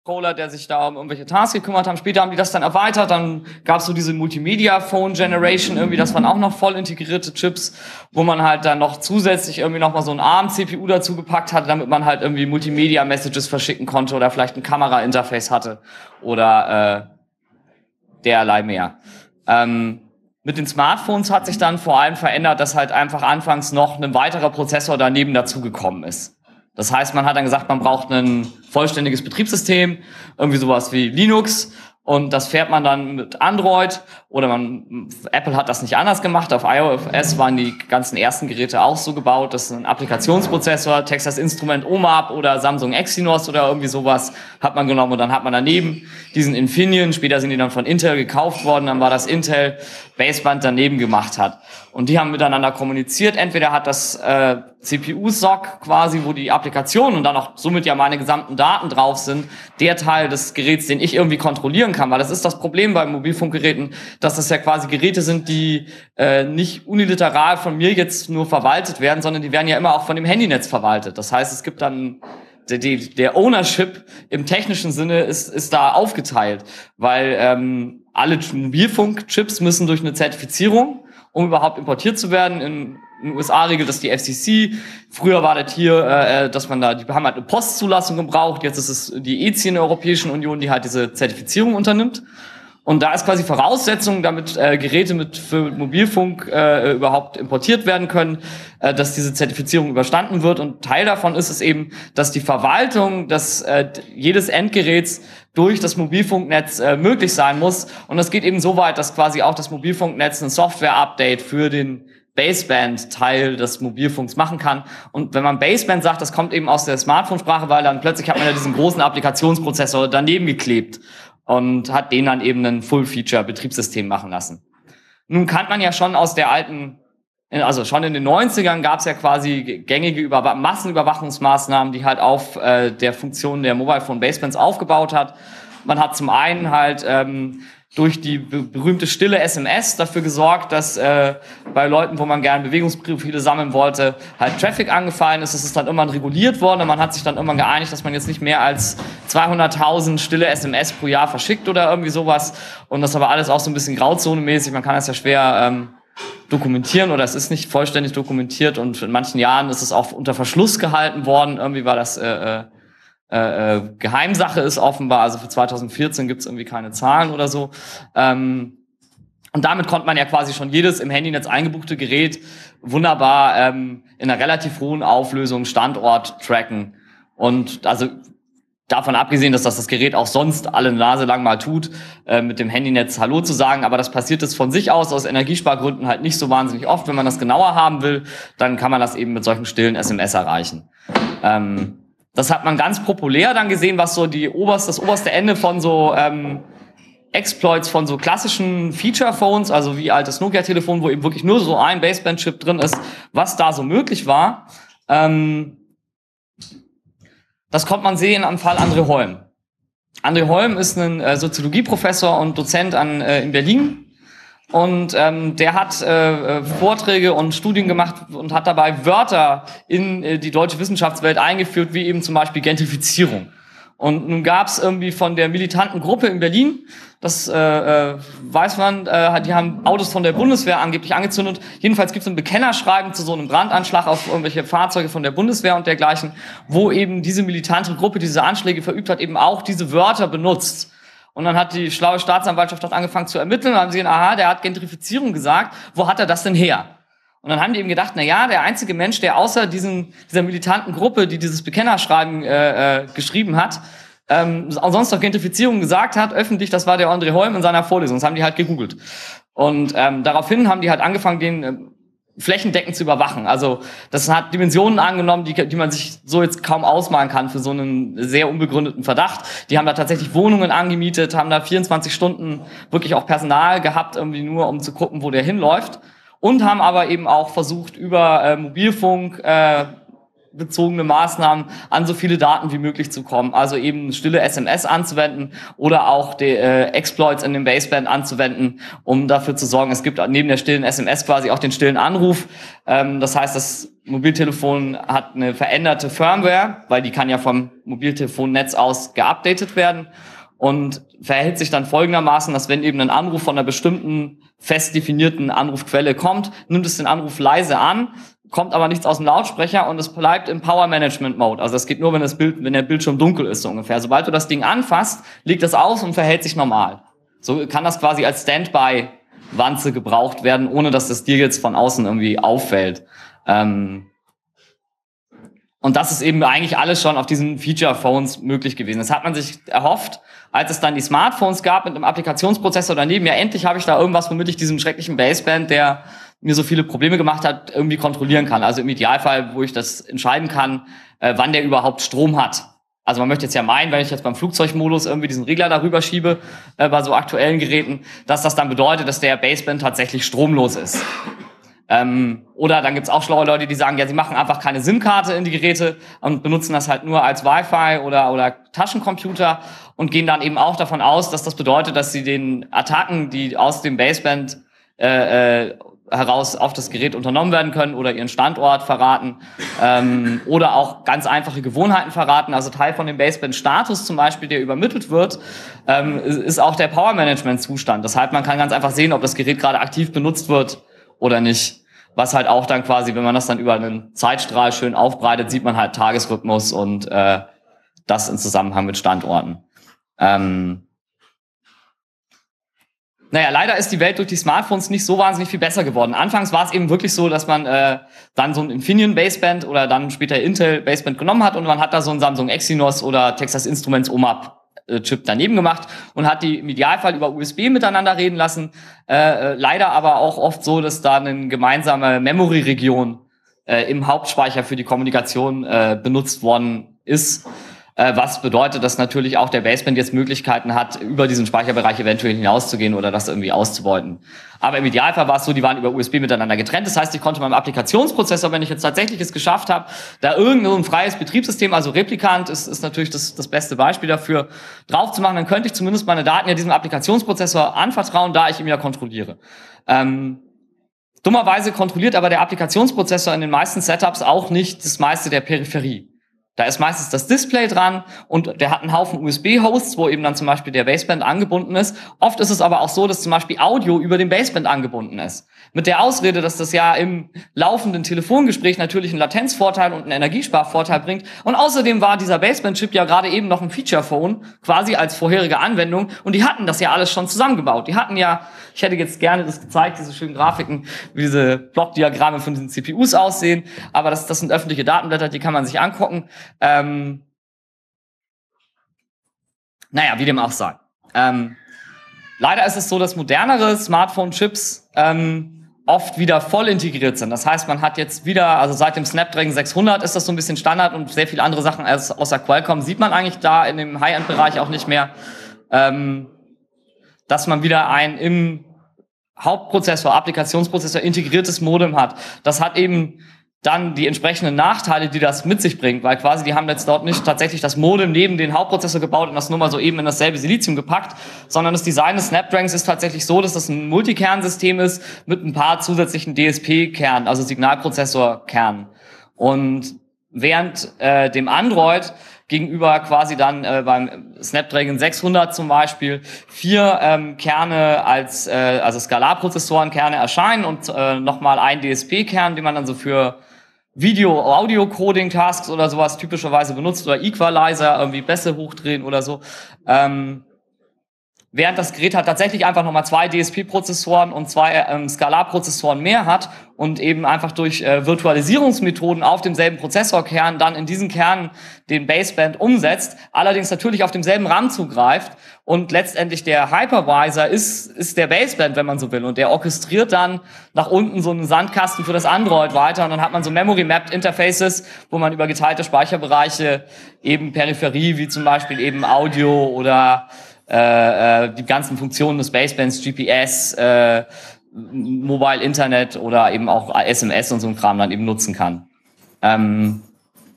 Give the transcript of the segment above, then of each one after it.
Controller, der sich da um irgendwelche Tasks gekümmert haben. Später haben die das dann erweitert, dann gab es so diese Multimedia-Phone-Generation, irgendwie, das waren auch noch voll integrierte Chips, wo man halt dann noch zusätzlich irgendwie noch mal so ein ARM-CPU dazu gepackt hatte, damit man halt irgendwie Multimedia-Messages verschicken konnte oder vielleicht ein Kamera-Interface hatte oder derlei mehr. Mit den Smartphones hat sich dann vor allem verändert, dass halt einfach anfangs noch ein weiterer Prozessor daneben dazugekommen ist. Das heißt, man hat dann gesagt, man braucht ein vollständiges Betriebssystem, irgendwie sowas wie Linux, und das fährt man dann mit Android, oder Apple hat das nicht anders gemacht. Auf iOS waren die ganzen ersten Geräte auch so gebaut, dass ein Applikationsprozessor, Texas Instrument OMAP oder Samsung Exynos oder irgendwie sowas hat man genommen, und dann hat man daneben diesen Infineon, später sind die dann von Intel gekauft worden, dann war das Intel Baseband daneben gemacht hat. Und die haben miteinander kommuniziert. Entweder hat das CPU-SoC quasi, wo die Applikationen und dann auch somit ja meine gesamten Daten drauf sind, der Teil des Geräts, den ich irgendwie kontrollieren kann. Weil das ist das Problem bei Mobilfunkgeräten, dass das ja quasi Geräte sind, die nicht unilateral von mir jetzt nur verwaltet werden, sondern die werden ja immer auch von dem Handynetz verwaltet. Das heißt, es gibt dann der Ownership im technischen Sinne ist da aufgeteilt, weil alle Mobilfunkchips müssen durch eine Zertifizierung, um überhaupt importiert zu werden. In den USA regelt das die FCC. Früher war das hier, dass man die haben halt eine Postzulassung gebraucht. Jetzt ist es die EC in der Europäischen Union, die halt diese Zertifizierung unternimmt. Und da ist quasi Voraussetzung, damit Geräte für Mobilfunk überhaupt importiert werden können, dass diese Zertifizierung überstanden wird. Und Teil davon ist es eben, dass die Verwaltung jedes Endgeräts durch das Mobilfunknetz möglich sein muss. Und das geht eben so weit, dass quasi auch das Mobilfunknetz ein Software-Update für den Baseband-Teil des Mobilfunks machen kann. Und wenn man Baseband sagt, das kommt eben aus der Smartphone-Sprache, weil dann plötzlich hat man ja diesen großen Applikationsprozessor daneben geklebt und hat den dann eben ein Full-Feature-Betriebssystem machen lassen. Nun kann man ja schon schon in den 90ern gab es ja quasi gängige Massenüberwachungsmaßnahmen, die halt auf der Funktion der Mobile Phone Basebands aufgebaut hat. Man hat zum einen halt durch die berühmte stille SMS dafür gesorgt, dass bei Leuten, wo man gerne Bewegungsprofile sammeln wollte, halt Traffic angefallen ist. Das ist dann irgendwann reguliert worden, und man hat sich dann irgendwann geeinigt, dass man jetzt nicht mehr als 200.000 stille SMS pro Jahr verschickt oder irgendwie sowas. Und das aber alles auch so ein bisschen grauzonemäßig. Man kann das ja schwer dokumentieren, oder es ist nicht vollständig dokumentiert, und in manchen Jahren ist es auch unter Verschluss gehalten worden. Irgendwie war das Geheimsache ist offenbar, also für 2014 gibt's irgendwie keine Zahlen oder so. Und damit konnte man ja quasi schon jedes im Handynetz eingebuchte Gerät wunderbar in einer relativ hohen Auflösung Standort tracken. Und also davon abgesehen, dass das Gerät auch sonst alle Nase lang mal tut, mit dem Handynetz Hallo zu sagen, aber das passiert jetzt von sich aus Energiespargründen halt nicht so wahnsinnig oft. Wenn man das genauer haben will, dann kann man das eben mit solchen stillen SMS erreichen. Das hat man ganz populär dann gesehen, was so das oberste Ende von so Exploits von so klassischen Feature-Phones, also wie altes Nokia-Telefon, wo eben wirklich nur so ein Baseband-Chip drin ist, was da so möglich war. Das konnte man sehen am Fall André Holm. André Holm ist ein Soziologieprofessor und Dozent in Berlin. Und der hat Vorträge und Studien gemacht und hat dabei Wörter in die deutsche Wissenschaftswelt eingeführt, wie eben zum Beispiel Gentrifizierung. Und nun gab es irgendwie von der militanten Gruppe in Berlin, das weiß man, die haben Autos von der Bundeswehr angeblich angezündet. Jedenfalls gibt es ein Bekennerschreiben zu so einem Brandanschlag auf irgendwelche Fahrzeuge von der Bundeswehr und dergleichen, wo eben diese militante Gruppe, die diese Anschläge verübt hat, eben auch diese Wörter benutzt. Und dann hat die schlaue Staatsanwaltschaft dort angefangen zu ermitteln und haben gesehen, aha, der hat Gentrifizierung gesagt, wo hat er das denn her? Und dann haben die eben gedacht, na ja, der einzige Mensch, der außer dieser militanten Gruppe, die dieses Bekennerschreiben geschrieben hat, sonst noch Gentrifizierung gesagt hat, öffentlich, das war der André Holm in seiner Vorlesung. Das haben die halt gegoogelt. Und daraufhin haben die halt angefangen, den flächendeckend zu überwachen. Also das hat Dimensionen angenommen, die man sich so jetzt kaum ausmalen kann für so einen sehr unbegründeten Verdacht. Die haben da tatsächlich Wohnungen angemietet, haben da 24 Stunden wirklich auch Personal gehabt, irgendwie nur um zu gucken, wo der hinläuft. Und haben aber eben auch versucht, über Mobilfunk zweckbezogene Maßnahmen, an so viele Daten wie möglich zu kommen. Also eben stille SMS anzuwenden oder auch die Exploits in dem Baseband anzuwenden, um dafür zu sorgen, es gibt neben der stillen SMS quasi auch den stillen Anruf. Das heißt, das Mobiltelefon hat eine veränderte Firmware, weil die kann ja vom Mobiltelefonnetz aus geupdatet werden. Und verhält sich dann folgendermaßen, dass wenn eben ein Anruf von einer bestimmten fest definierten Anrufquelle kommt, nimmt es den Anruf leise an, kommt aber nichts aus dem Lautsprecher und es bleibt im Power Management Mode. Also das geht nur, wenn der Bildschirm dunkel ist, so ungefähr. Sobald du das Ding anfasst, legt es aus und verhält sich normal. So kann das quasi als Standby-Wanze gebraucht werden, ohne dass das dir jetzt von außen irgendwie auffällt. Und das ist eben eigentlich alles schon auf diesen Feature-Phones möglich gewesen. Das hat man sich erhofft, als es dann die Smartphones gab mit einem Applikationsprozessor daneben. Ja, endlich habe ich da irgendwas, womit ich diesen schrecklichen Baseband, der mir so viele Probleme gemacht hat, irgendwie kontrollieren kann. Also im Idealfall, wo ich das entscheiden kann, wann der überhaupt Strom hat. Also man möchte jetzt ja meinen, wenn ich jetzt beim Flugzeugmodus irgendwie diesen Regler darüber schiebe, bei so aktuellen Geräten, dass das dann bedeutet, dass der Baseband tatsächlich stromlos ist. Oder dann gibt's auch schlaue Leute, die sagen, ja, sie machen einfach keine SIM-Karte in die Geräte und benutzen das halt nur als Wi-Fi oder Taschencomputer und gehen dann eben auch davon aus, dass das bedeutet, dass sie den Attacken, die aus dem Baseband heraus auf das Gerät unternommen werden können oder ihren Standort verraten oder auch ganz einfache Gewohnheiten verraten. Also Teil von dem Baseband-Status zum Beispiel, der übermittelt wird, ist auch der Power-Management-Zustand. Das heißt, man kann ganz einfach sehen, ob das Gerät gerade aktiv benutzt wird oder nicht. Was halt auch dann quasi, wenn man das dann über einen Zeitstrahl schön aufbreitet, sieht man halt Tagesrhythmus und das in Zusammenhang mit Standorten. Naja, leider ist die Welt durch die Smartphones nicht so wahnsinnig viel besser geworden. Anfangs war es eben wirklich so, dass man dann so ein Infineon Baseband oder dann später Intel Baseband genommen hat und man hat da so ein Samsung Exynos oder Texas Instruments OMAP Chip daneben gemacht und hat die im Idealfall über USB miteinander reden lassen. Leider aber auch oft so, dass da eine gemeinsame Memory-Region im Hauptspeicher für die Kommunikation benutzt worden ist. Was bedeutet, dass natürlich auch der Baseband jetzt Möglichkeiten hat, über diesen Speicherbereich eventuell hinauszugehen oder das irgendwie auszubeuten. Aber im Idealfall war es so, die waren über USB miteinander getrennt. Das heißt, ich konnte meinem Applikationsprozessor, wenn ich jetzt tatsächlich es geschafft habe, da irgendein freies Betriebssystem, also Replikant ist natürlich das beste Beispiel dafür, drauf zu machen, dann könnte ich zumindest meine Daten ja diesem Applikationsprozessor anvertrauen, da ich ihn ja kontrolliere. Dummerweise kontrolliert aber der Applikationsprozessor in den meisten Setups auch nicht das meiste der Peripherie. Da ist meistens das Display dran und der hat einen Haufen USB-Hosts, wo eben dann zum Beispiel der Baseband angebunden ist. Oft ist es aber auch so, dass zum Beispiel Audio über den Baseband angebunden ist. Mit der Ausrede, dass das ja im laufenden Telefongespräch natürlich einen Latenzvorteil und einen Energiesparvorteil bringt. Und außerdem war dieser Baseband-Chip ja gerade eben noch ein Feature-Phone, quasi als vorherige Anwendung. Und die hatten das ja alles schon zusammengebaut. Die hatten ja, ich hätte jetzt gerne das gezeigt, diese schönen Grafiken, wie diese Blockdiagramme von diesen CPUs aussehen. Aber das sind öffentliche Datenblätter, die kann man sich angucken. Naja, wie dem auch sei. Leider ist es so, dass modernere Smartphone-Chips oft wieder voll integriert sind. Das heißt, man hat jetzt wieder, also seit dem Snapdragon 600 ist das so ein bisschen Standard und sehr viele andere Sachen außer Qualcomm sieht man eigentlich da in dem High-End-Bereich auch nicht mehr, dass man wieder ein im Hauptprozessor, Applikationsprozessor integriertes Modem hat. Das hat eben dann die entsprechenden Nachteile, die das mit sich bringt, weil quasi die haben jetzt dort nicht tatsächlich das Modem neben den Hauptprozessor gebaut und das nur mal so eben in dasselbe Silizium gepackt, sondern das Design des Snapdragons ist tatsächlich so, dass das ein Multikernsystem ist mit ein paar zusätzlichen DSP-Kernen, also Signalprozessor-Kernen. Und während dem Android gegenüber quasi dann beim Snapdragon 600 zum Beispiel 4 Kerne als also Skalarprozessorenkerne erscheinen und nochmal ein DSP-Kern, den man dann so für Video-Audio-Coding-Tasks oder sowas typischerweise benutzt oder Equalizer, irgendwie Bässe hochdrehen oder so. Während das Gerät halt tatsächlich einfach nochmal 2 DSP-Prozessoren und 2 Skalarprozessoren mehr hat und eben einfach durch Virtualisierungsmethoden auf demselben Prozessorkern dann in diesen Kernen den Baseband umsetzt, allerdings natürlich auf demselben RAM zugreift und letztendlich der Hypervisor ist der Baseband, wenn man so will, und der orchestriert dann nach unten so einen Sandkasten für das Android weiter und dann hat man so Memory-Mapped Interfaces, wo man über geteilte Speicherbereiche eben Peripherie, wie zum Beispiel eben Audio oder die ganzen Funktionen des Basebands, GPS, Mobile Internet oder eben auch SMS und so ein Kram dann eben nutzen kann.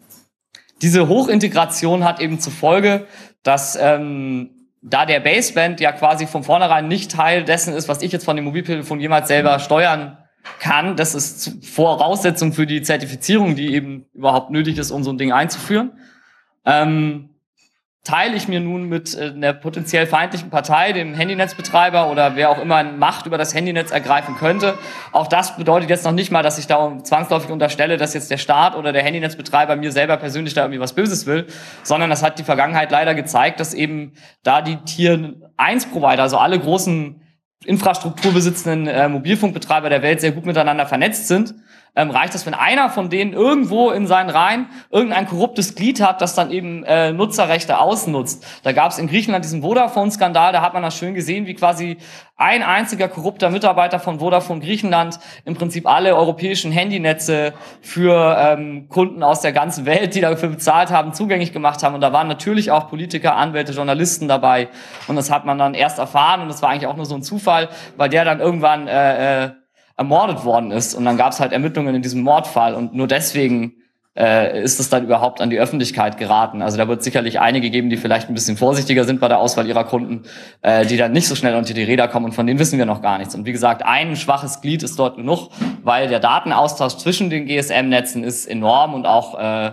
diese Hochintegration hat eben zur Folge, dass da der Baseband ja quasi von vornherein nicht Teil dessen ist, was ich jetzt von dem Mobiltelefon jemals selber steuern kann. Das ist Voraussetzung für die Zertifizierung, die eben überhaupt nötig ist, um so ein Ding einzuführen. Teile ich mir nun mit einer potenziell feindlichen Partei, dem Handynetzbetreiber oder wer auch immer Macht über das Handynetz ergreifen könnte. Auch das bedeutet jetzt noch nicht mal, dass ich da zwangsläufig unterstelle, dass jetzt der Staat oder der Handynetzbetreiber mir selber persönlich da irgendwie was Böses will, sondern das hat die Vergangenheit leider gezeigt, dass eben da die Tier-1-Provider, also alle großen infrastrukturbesitzenden Mobilfunkbetreiber der Welt sehr gut miteinander vernetzt sind. Reicht es, wenn einer von denen irgendwo in seinen Reihen irgendein korruptes Glied hat, das dann eben Nutzerrechte ausnutzt. Da gab es in Griechenland diesen Vodafone-Skandal, da hat man das schön gesehen, wie quasi ein einziger korrupter Mitarbeiter von Vodafone Griechenland im Prinzip alle europäischen Handynetze für Kunden aus der ganzen Welt, die dafür bezahlt haben, zugänglich gemacht haben. Und da waren natürlich auch Politiker, Anwälte, Journalisten dabei. Und das hat man dann erst erfahren und das war eigentlich auch nur so ein Zufall, weil der dann irgendwann ermordet worden ist. Und dann gab es halt Ermittlungen in diesem Mordfall und nur deswegen ist es dann überhaupt an die Öffentlichkeit geraten. Also da wird sicherlich einige geben, die vielleicht ein bisschen vorsichtiger sind bei der Auswahl ihrer Kunden, die dann nicht so schnell unter die Räder kommen und von denen wissen wir noch gar nichts. Und wie gesagt, ein schwaches Glied ist dort genug, weil der Datenaustausch zwischen den GSM-Netzen ist enorm und auch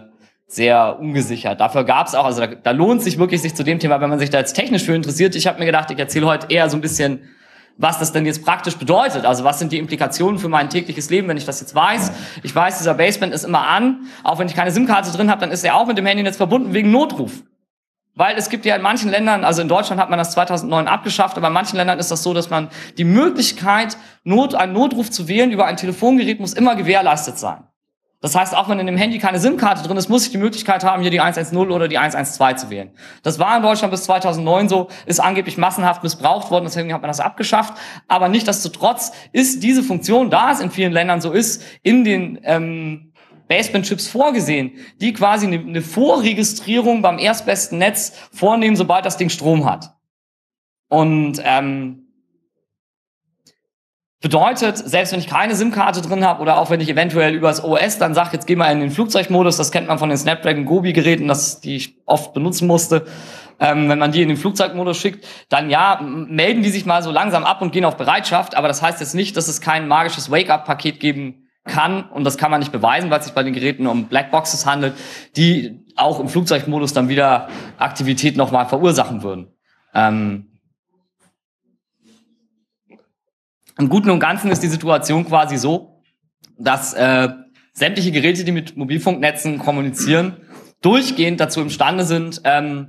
sehr ungesichert. Dafür gab es auch, also da lohnt sich wirklich, sich zu dem Thema, wenn man sich da jetzt technisch für interessiert. Ich habe mir gedacht, ich erzähle heute eher so ein bisschen, was das denn jetzt praktisch bedeutet. Also was sind die Implikationen für mein tägliches Leben, wenn ich das jetzt weiß. Ich weiß, dieser Baseband ist immer an. Auch wenn ich keine SIM-Karte drin habe, dann ist er auch mit dem Handynetz verbunden wegen Notruf. Weil es gibt ja in manchen Ländern, also in Deutschland hat man das 2009 abgeschafft, aber in manchen Ländern ist das so, dass man die Möglichkeit, einen Notruf zu wählen über ein Telefongerät, muss immer gewährleistet sein. Das heißt, auch wenn in dem Handy keine SIM-Karte drin ist, muss ich die Möglichkeit haben, hier die 110 oder die 112 zu wählen. Das war in Deutschland bis 2009 so, ist angeblich massenhaft missbraucht worden, deswegen hat man das abgeschafft. Aber nichtsdestotrotz ist diese Funktion, da es in vielen Ländern so ist, in den Baseband-Chips vorgesehen, die quasi eine Vorregistrierung beim erstbesten Netz vornehmen, sobald das Ding Strom hat. Und bedeutet, selbst wenn ich keine SIM-Karte drin habe oder auch wenn ich eventuell übers OS dann sage, jetzt geh mal in den Flugzeugmodus, das kennt man von den Snapdragon Gobi-Geräten, die ich oft benutzen musste, wenn man die in den Flugzeugmodus schickt, dann ja, melden die sich mal so langsam ab und gehen auf Bereitschaft, aber das heißt jetzt nicht, dass es kein magisches Wake-up-Paket geben kann und das kann man nicht beweisen, weil es sich bei den Geräten um Blackboxes handelt, die auch im Flugzeugmodus dann wieder Aktivität nochmal verursachen würden. Im Guten und Ganzen ist die Situation quasi so, dass sämtliche Geräte, die mit Mobilfunknetzen kommunizieren, durchgehend dazu imstande sind,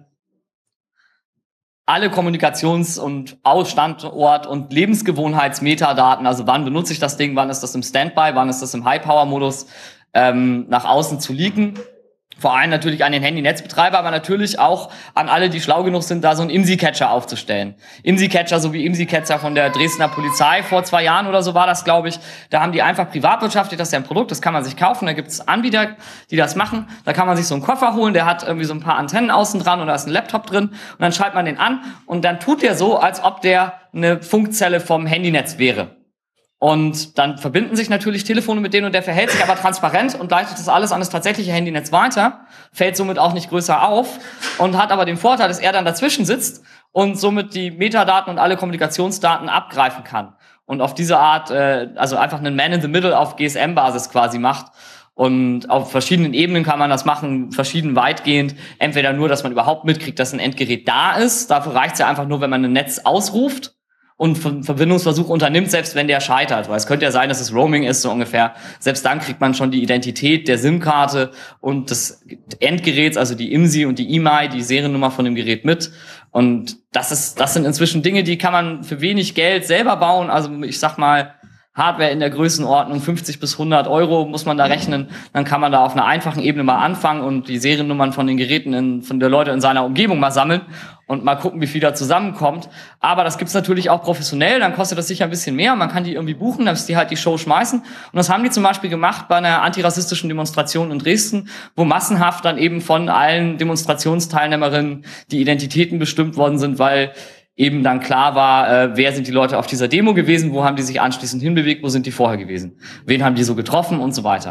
alle Kommunikations- und Standort- und Lebensgewohnheitsmetadaten, also wann benutze ich das Ding, wann ist das im Standby, wann ist das im High-Power-Modus, nach außen zu leaken. Vor allem natürlich an den Handynetzbetreiber, aber natürlich auch an alle, die schlau genug sind, da so einen IMSI-Catcher aufzustellen. IMSI-Catcher, so wie IMSI-Catcher von der Dresdner Polizei vor 2 Jahren oder so war das, glaube ich. Da haben die einfach privatwirtschaftlich, das ist ja ein Produkt, das kann man sich kaufen, da gibt es Anbieter, die das machen. Da kann man sich so einen Koffer holen, der hat irgendwie so ein paar Antennen außen dran und da ist ein Laptop drin und dann schaltet man den an und dann tut der so, als ob der eine Funkzelle vom Handynetz wäre. Und dann verbinden sich natürlich Telefone mit denen und der verhält sich aber transparent und leitet das alles an das tatsächliche Handynetz weiter, fällt somit auch nicht größer auf und hat aber den Vorteil, dass er dann dazwischen sitzt und somit die Metadaten und alle Kommunikationsdaten abgreifen kann. Und auf diese Art, also einfach einen Man-in-the-Middle auf GSM-Basis quasi macht. Und auf verschiedenen Ebenen kann man das machen, verschieden weitgehend. Entweder nur, dass man überhaupt mitkriegt, dass ein Endgerät da ist. Dafür reicht es ja einfach nur, wenn man ein Netz ausruft und Verbindungsversuch unternimmt, selbst wenn der scheitert. Weil es könnte ja sein, dass es Roaming ist, so ungefähr. Selbst dann kriegt man schon die Identität der SIM-Karte und des Endgeräts, also die IMSI und die IMEI, die Seriennummer von dem Gerät mit. Und das sind inzwischen Dinge, die kann man für wenig Geld selber bauen. Also ich sag mal, Hardware in der Größenordnung 50 bis 100 Euro muss man da rechnen. Dann kann man da auf einer einfachen Ebene mal anfangen und die Seriennummern von den Geräten von der Leute in seiner Umgebung mal sammeln und mal gucken, wie viel da zusammenkommt. Aber das gibt's natürlich auch professionell. Dann kostet das sicher ein bisschen mehr. Man kann die irgendwie buchen, dass die halt die Show schmeißen. Und das haben die zum Beispiel gemacht bei einer antirassistischen Demonstration in Dresden, wo massenhaft dann eben von allen Demonstrationsteilnehmerinnen die Identitäten bestimmt worden sind, weil eben dann klar war, wer sind die Leute auf dieser Demo gewesen, wo haben die sich anschließend hinbewegt, wo sind die vorher gewesen, wen haben die so getroffen und so weiter.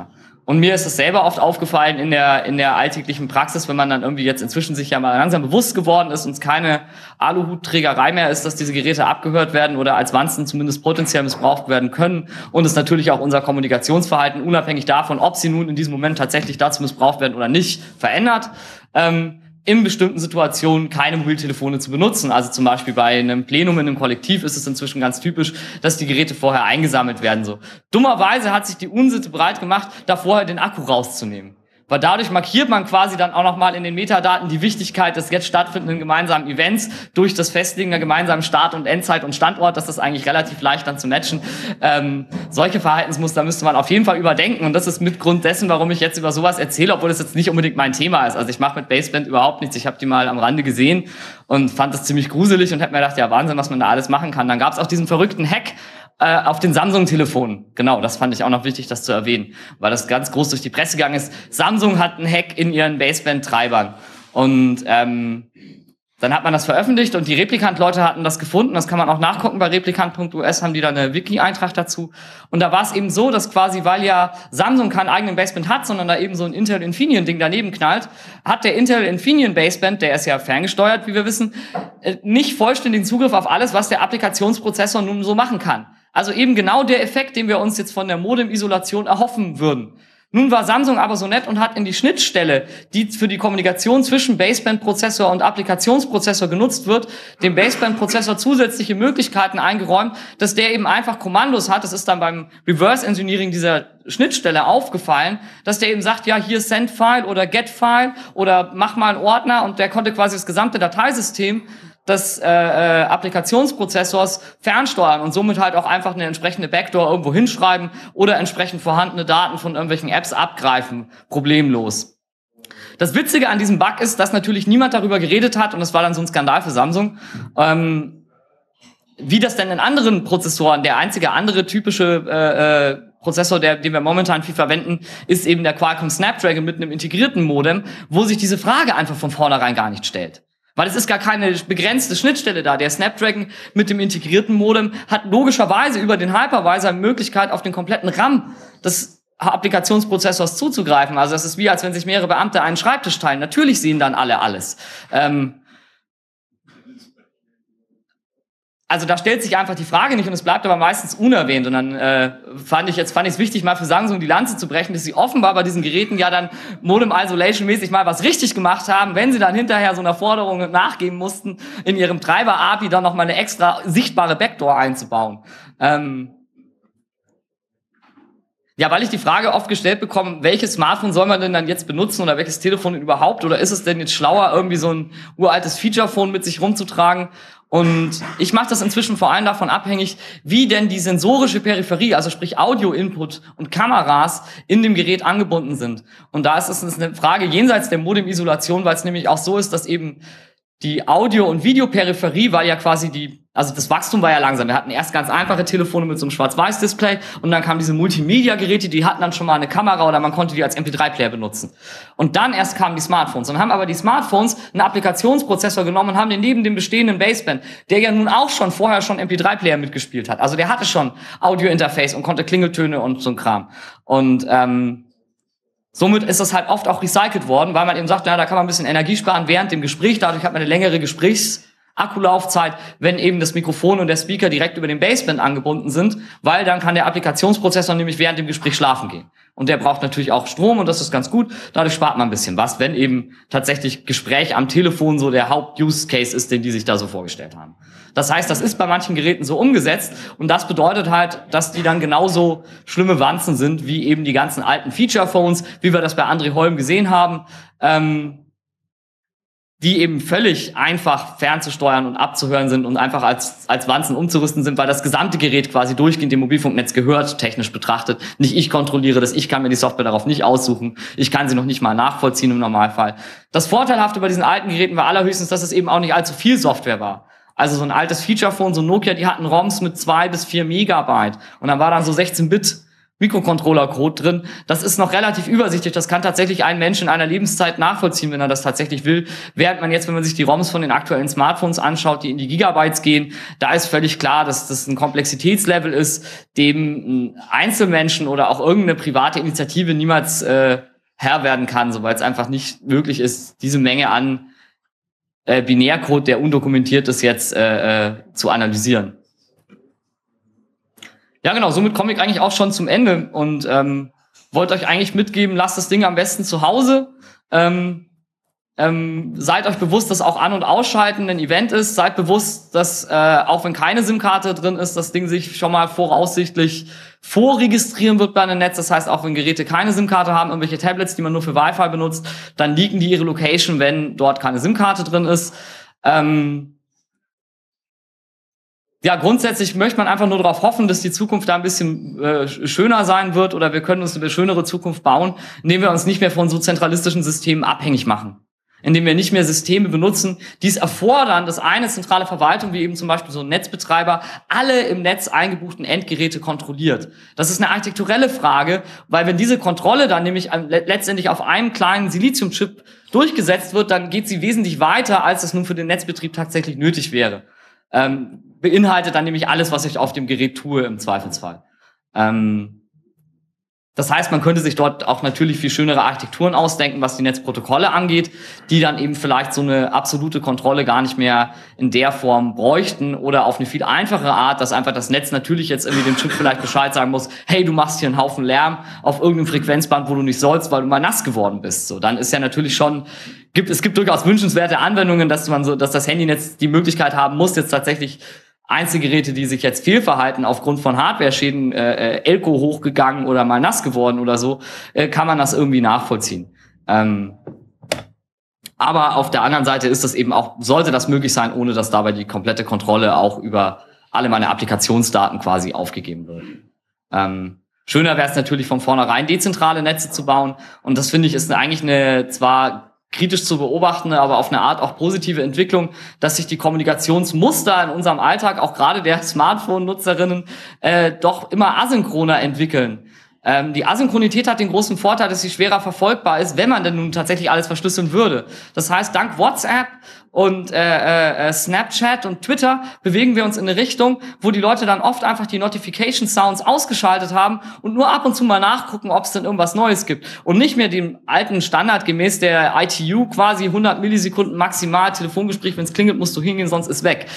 Und mir ist es selber oft aufgefallen in der alltäglichen Praxis, wenn man dann irgendwie jetzt inzwischen sich ja mal langsam bewusst geworden ist und es keine Aluhutträgerei mehr ist, dass diese Geräte abgehört werden oder als Wanzen zumindest potenziell missbraucht werden können. Und es natürlich auch unser Kommunikationsverhalten, unabhängig davon, ob sie nun in diesem Moment tatsächlich dazu missbraucht werden oder nicht, verändert. In bestimmten Situationen keine Mobiltelefone zu benutzen. Also zum Beispiel bei einem Plenum in einem Kollektiv ist es inzwischen ganz typisch, dass die Geräte vorher eingesammelt werden. So dummerweise hat sich die Unsitte breit gemacht, da vorher den Akku rauszunehmen. Weil dadurch markiert man quasi dann auch nochmal in den Metadaten die Wichtigkeit des jetzt stattfindenden gemeinsamen Events durch das Festlegen der gemeinsamen Start- und Endzeit und Standort. Das ist eigentlich relativ leicht dann zu matchen. Solche Verhaltensmuster müsste man auf jeden Fall überdenken. Und das ist mit Grund dessen, warum ich jetzt über sowas erzähle, obwohl das jetzt nicht unbedingt mein Thema ist. Also ich mache mit Baseband überhaupt nichts. Ich habe die mal am Rande gesehen und fand das ziemlich gruselig und habe mir gedacht, ja Wahnsinn, was man da alles machen kann. Dann gab es auch diesen verrückten Hack auf den Samsung-Telefonen. Genau, das fand ich auch noch wichtig, das zu erwähnen, weil das ganz groß durch die Presse gegangen ist. Samsung hat einen Hack in ihren Baseband-Treibern. Und dann hat man das veröffentlicht und die Replikant-Leute hatten das gefunden. Das kann man auch nachgucken. Bei replikant.us haben die da eine Wiki-Eintrag dazu. Und da war es eben so, dass quasi, weil ja Samsung keinen eigenen Baseband hat, sondern da eben so ein Intel Infineon-Ding daneben knallt, hat der Intel Infineon Baseband, der ist ja ferngesteuert, wie wir wissen, nicht vollständigen Zugriff auf alles, was der Applikationsprozessor nun so machen kann. Also eben genau der Effekt, den wir uns jetzt von der Modem-Isolation erhoffen würden. Nun war Samsung aber so nett und hat in die Schnittstelle, die für die Kommunikation zwischen Baseband-Prozessor und Applikationsprozessor genutzt wird, dem Baseband-Prozessor zusätzliche Möglichkeiten eingeräumt, dass der eben einfach Kommandos hat. Das ist dann beim Reverse-Engineering dieser Schnittstelle aufgefallen, dass der eben sagt, ja, hier Send-File oder Get-File oder mach mal einen Ordner, und der konnte quasi das gesamte Dateisystem des Applikationsprozessors fernsteuern und somit halt auch einfach eine entsprechende Backdoor irgendwo hinschreiben oder entsprechend vorhandene Daten von irgendwelchen Apps abgreifen, problemlos. Das Witzige an diesem Bug ist, dass natürlich niemand darüber geredet hat, und das war dann so ein Skandal für Samsung, wie das denn in anderen Prozessoren, der einzige andere typische Prozessor, den wir momentan viel verwenden, ist eben der Qualcomm Snapdragon mit einem integrierten Modem, wo sich diese Frage einfach von vornherein gar nicht stellt. Weil es ist gar keine begrenzte Schnittstelle da. Der Snapdragon mit dem integrierten Modem hat logischerweise über den Hypervisor Möglichkeit, auf den kompletten RAM des Applikationsprozessors zuzugreifen. Also das ist wie, als wenn sich mehrere Beamte einen Schreibtisch teilen. Natürlich sehen dann alle alles. Also da stellt sich einfach die Frage nicht und es bleibt aber meistens unerwähnt. Und dann fand ich es wichtig, mal für Samsung die Lanze zu brechen, dass sie offenbar bei diesen Geräten ja dann Modem-Isolation-mäßig mal was richtig gemacht haben, wenn sie dann hinterher so einer Forderung nachgeben mussten, in ihrem Treiber-API dann nochmal eine extra sichtbare Backdoor einzubauen. Ja, weil ich die Frage oft gestellt bekomme, welches Smartphone soll man denn dann jetzt benutzen oder welches Telefon überhaupt? Oder ist es denn jetzt schlauer, irgendwie so ein uraltes Feature-Phone mit sich rumzutragen? Und ich mache das inzwischen vor allem davon abhängig, wie denn die sensorische Peripherie, also sprich Audio-Input und Kameras in dem Gerät angebunden sind. Und da ist es eine Frage jenseits der Modem-Isolation, weil es nämlich auch so ist, dass eben die Audio- und Videoperipherie war ja quasi also das Wachstum war ja langsam. Wir hatten erst ganz einfache Telefone mit so einem Schwarz-Weiß-Display und dann kamen diese Multimedia-Geräte, die hatten dann schon mal eine Kamera oder man konnte die als MP3-Player benutzen. Und dann erst kamen die Smartphones. Und haben aber die Smartphones einen Applikationsprozessor genommen und haben den neben dem bestehenden Baseband, der ja nun auch schon vorher schon MP3-Player mitgespielt hat. Also der hatte schon Audio-Interface und konnte Klingeltöne und so ein Kram. Und somit ist das halt oft auch recycelt worden, weil man eben sagt, ja, da kann man ein bisschen Energie sparen während dem Gespräch. Dadurch hat man eine längere Akku-Laufzeit, wenn eben das Mikrofon und der Speaker direkt über den Baseband angebunden sind, weil dann kann der Applikationsprozessor nämlich während dem Gespräch schlafen gehen. Und der braucht natürlich auch Strom und das ist ganz gut. Dadurch spart man ein bisschen was, wenn eben tatsächlich Gespräch am Telefon so der Haupt-Use-Case ist, den die sich da so vorgestellt haben. Das heißt, das ist bei manchen Geräten so umgesetzt und das bedeutet halt, dass die dann genauso schlimme Wanzen sind wie eben die ganzen alten Feature-Phones, wie wir das bei André Holm gesehen haben, die eben völlig einfach fernzusteuern und abzuhören sind und einfach als Wanzen umzurüsten sind, weil das gesamte Gerät quasi durchgehend dem Mobilfunknetz gehört, technisch betrachtet. Nicht ich kontrolliere das, ich kann mir die Software darauf nicht aussuchen, ich kann sie noch nicht mal nachvollziehen im Normalfall. Das Vorteilhafte bei diesen alten Geräten war allerhöchstens, dass es eben auch nicht allzu viel Software war. Also so ein altes Feature-Phone, so ein Nokia, die hatten ROMs mit 2 bis 4 Megabyte und dann war dann so 16-Bit Mikrocontroller-Code drin. Das ist noch relativ übersichtlich. Das kann tatsächlich ein Mensch in einer Lebenszeit nachvollziehen, wenn er das tatsächlich will. Während man jetzt, wenn man sich die ROMs von den aktuellen Smartphones anschaut, die in die Gigabytes gehen, da ist völlig klar, dass das ein Komplexitätslevel ist, dem ein Einzelmenschen oder auch irgendeine private Initiative niemals Herr werden kann, so, weil es einfach nicht möglich ist, diese Menge an Binärcode, der undokumentiert ist, jetzt zu analysieren. Ja, genau, somit komme ich eigentlich auch schon zum Ende und wollte euch eigentlich mitgeben, lasst das Ding am besten zu Hause. Seid euch bewusst, dass auch An- und Ausschalten ein Event ist. Seid bewusst, dass auch wenn keine SIM-Karte drin ist, das Ding sich schon mal voraussichtlich vorregistrieren wird bei einem Netz. Das heißt, auch wenn Geräte keine SIM-Karte haben, irgendwelche Tablets, die man nur für Wi-Fi benutzt, dann liegen die ihre Location, wenn dort keine SIM-Karte drin ist. Ja, grundsätzlich möchte man einfach nur darauf hoffen, dass die Zukunft da ein bisschen schöner sein wird oder wir können uns eine schönere Zukunft bauen, indem wir uns nicht mehr von so zentralistischen Systemen abhängig machen. Indem wir nicht mehr Systeme benutzen, die es erfordern, dass eine zentrale Verwaltung, wie eben zum Beispiel so ein Netzbetreiber, alle im Netz eingebuchten Endgeräte kontrolliert. Das ist eine architekturelle Frage, weil wenn diese Kontrolle dann nämlich letztendlich auf einem kleinen Siliziumchip durchgesetzt wird, dann geht sie wesentlich weiter, als es nun für den Netzbetrieb tatsächlich nötig wäre. Beinhaltet dann nämlich alles, was ich auf dem Gerät tue, im Zweifelsfall. Das heißt, man könnte sich dort auch natürlich viel schönere Architekturen ausdenken, was die Netzprotokolle angeht, die dann eben vielleicht so eine absolute Kontrolle gar nicht mehr in der Form bräuchten oder auf eine viel einfachere Art, dass einfach das Netz natürlich jetzt irgendwie dem Chip vielleicht Bescheid sagen muss, hey, du machst hier einen Haufen Lärm auf irgendeinem Frequenzband, wo du nicht sollst, weil du mal nass geworden bist. So, dann ist ja natürlich schon, es gibt durchaus wünschenswerte Anwendungen, dass das Handynetz die Möglichkeit haben muss, jetzt tatsächlich Einzelgeräte, die sich jetzt fehlverhalten aufgrund von Hardware-Schäden, Elko hochgegangen oder mal nass geworden oder so, kann man das irgendwie nachvollziehen. Aber auf der anderen Seite ist das eben auch, sollte das möglich sein, ohne dass dabei die komplette Kontrolle auch über alle meine Applikationsdaten quasi aufgegeben wird. Schöner wäre es natürlich von vornherein dezentrale Netze zu bauen und das finde ich ist eigentlich eine zwar kritisch zu beobachten, aber auf eine Art auch positive Entwicklung, dass sich die Kommunikationsmuster in unserem Alltag, auch gerade der Smartphone-Nutzerinnen, doch immer asynchroner entwickeln. Die Asynchronität hat den großen Vorteil, dass sie schwerer verfolgbar ist, wenn man denn nun tatsächlich alles verschlüsseln würde. Das heißt, dank WhatsApp und Snapchat und Twitter bewegen wir uns in eine Richtung, wo die Leute dann oft einfach die Notification Sounds ausgeschaltet haben und nur ab und zu mal nachgucken, ob es denn irgendwas Neues gibt. Und nicht mehr dem alten Standard gemäß der ITU quasi 100 Millisekunden maximal Telefongespräch, wenn es klingelt, musst du hingehen, sonst ist weg.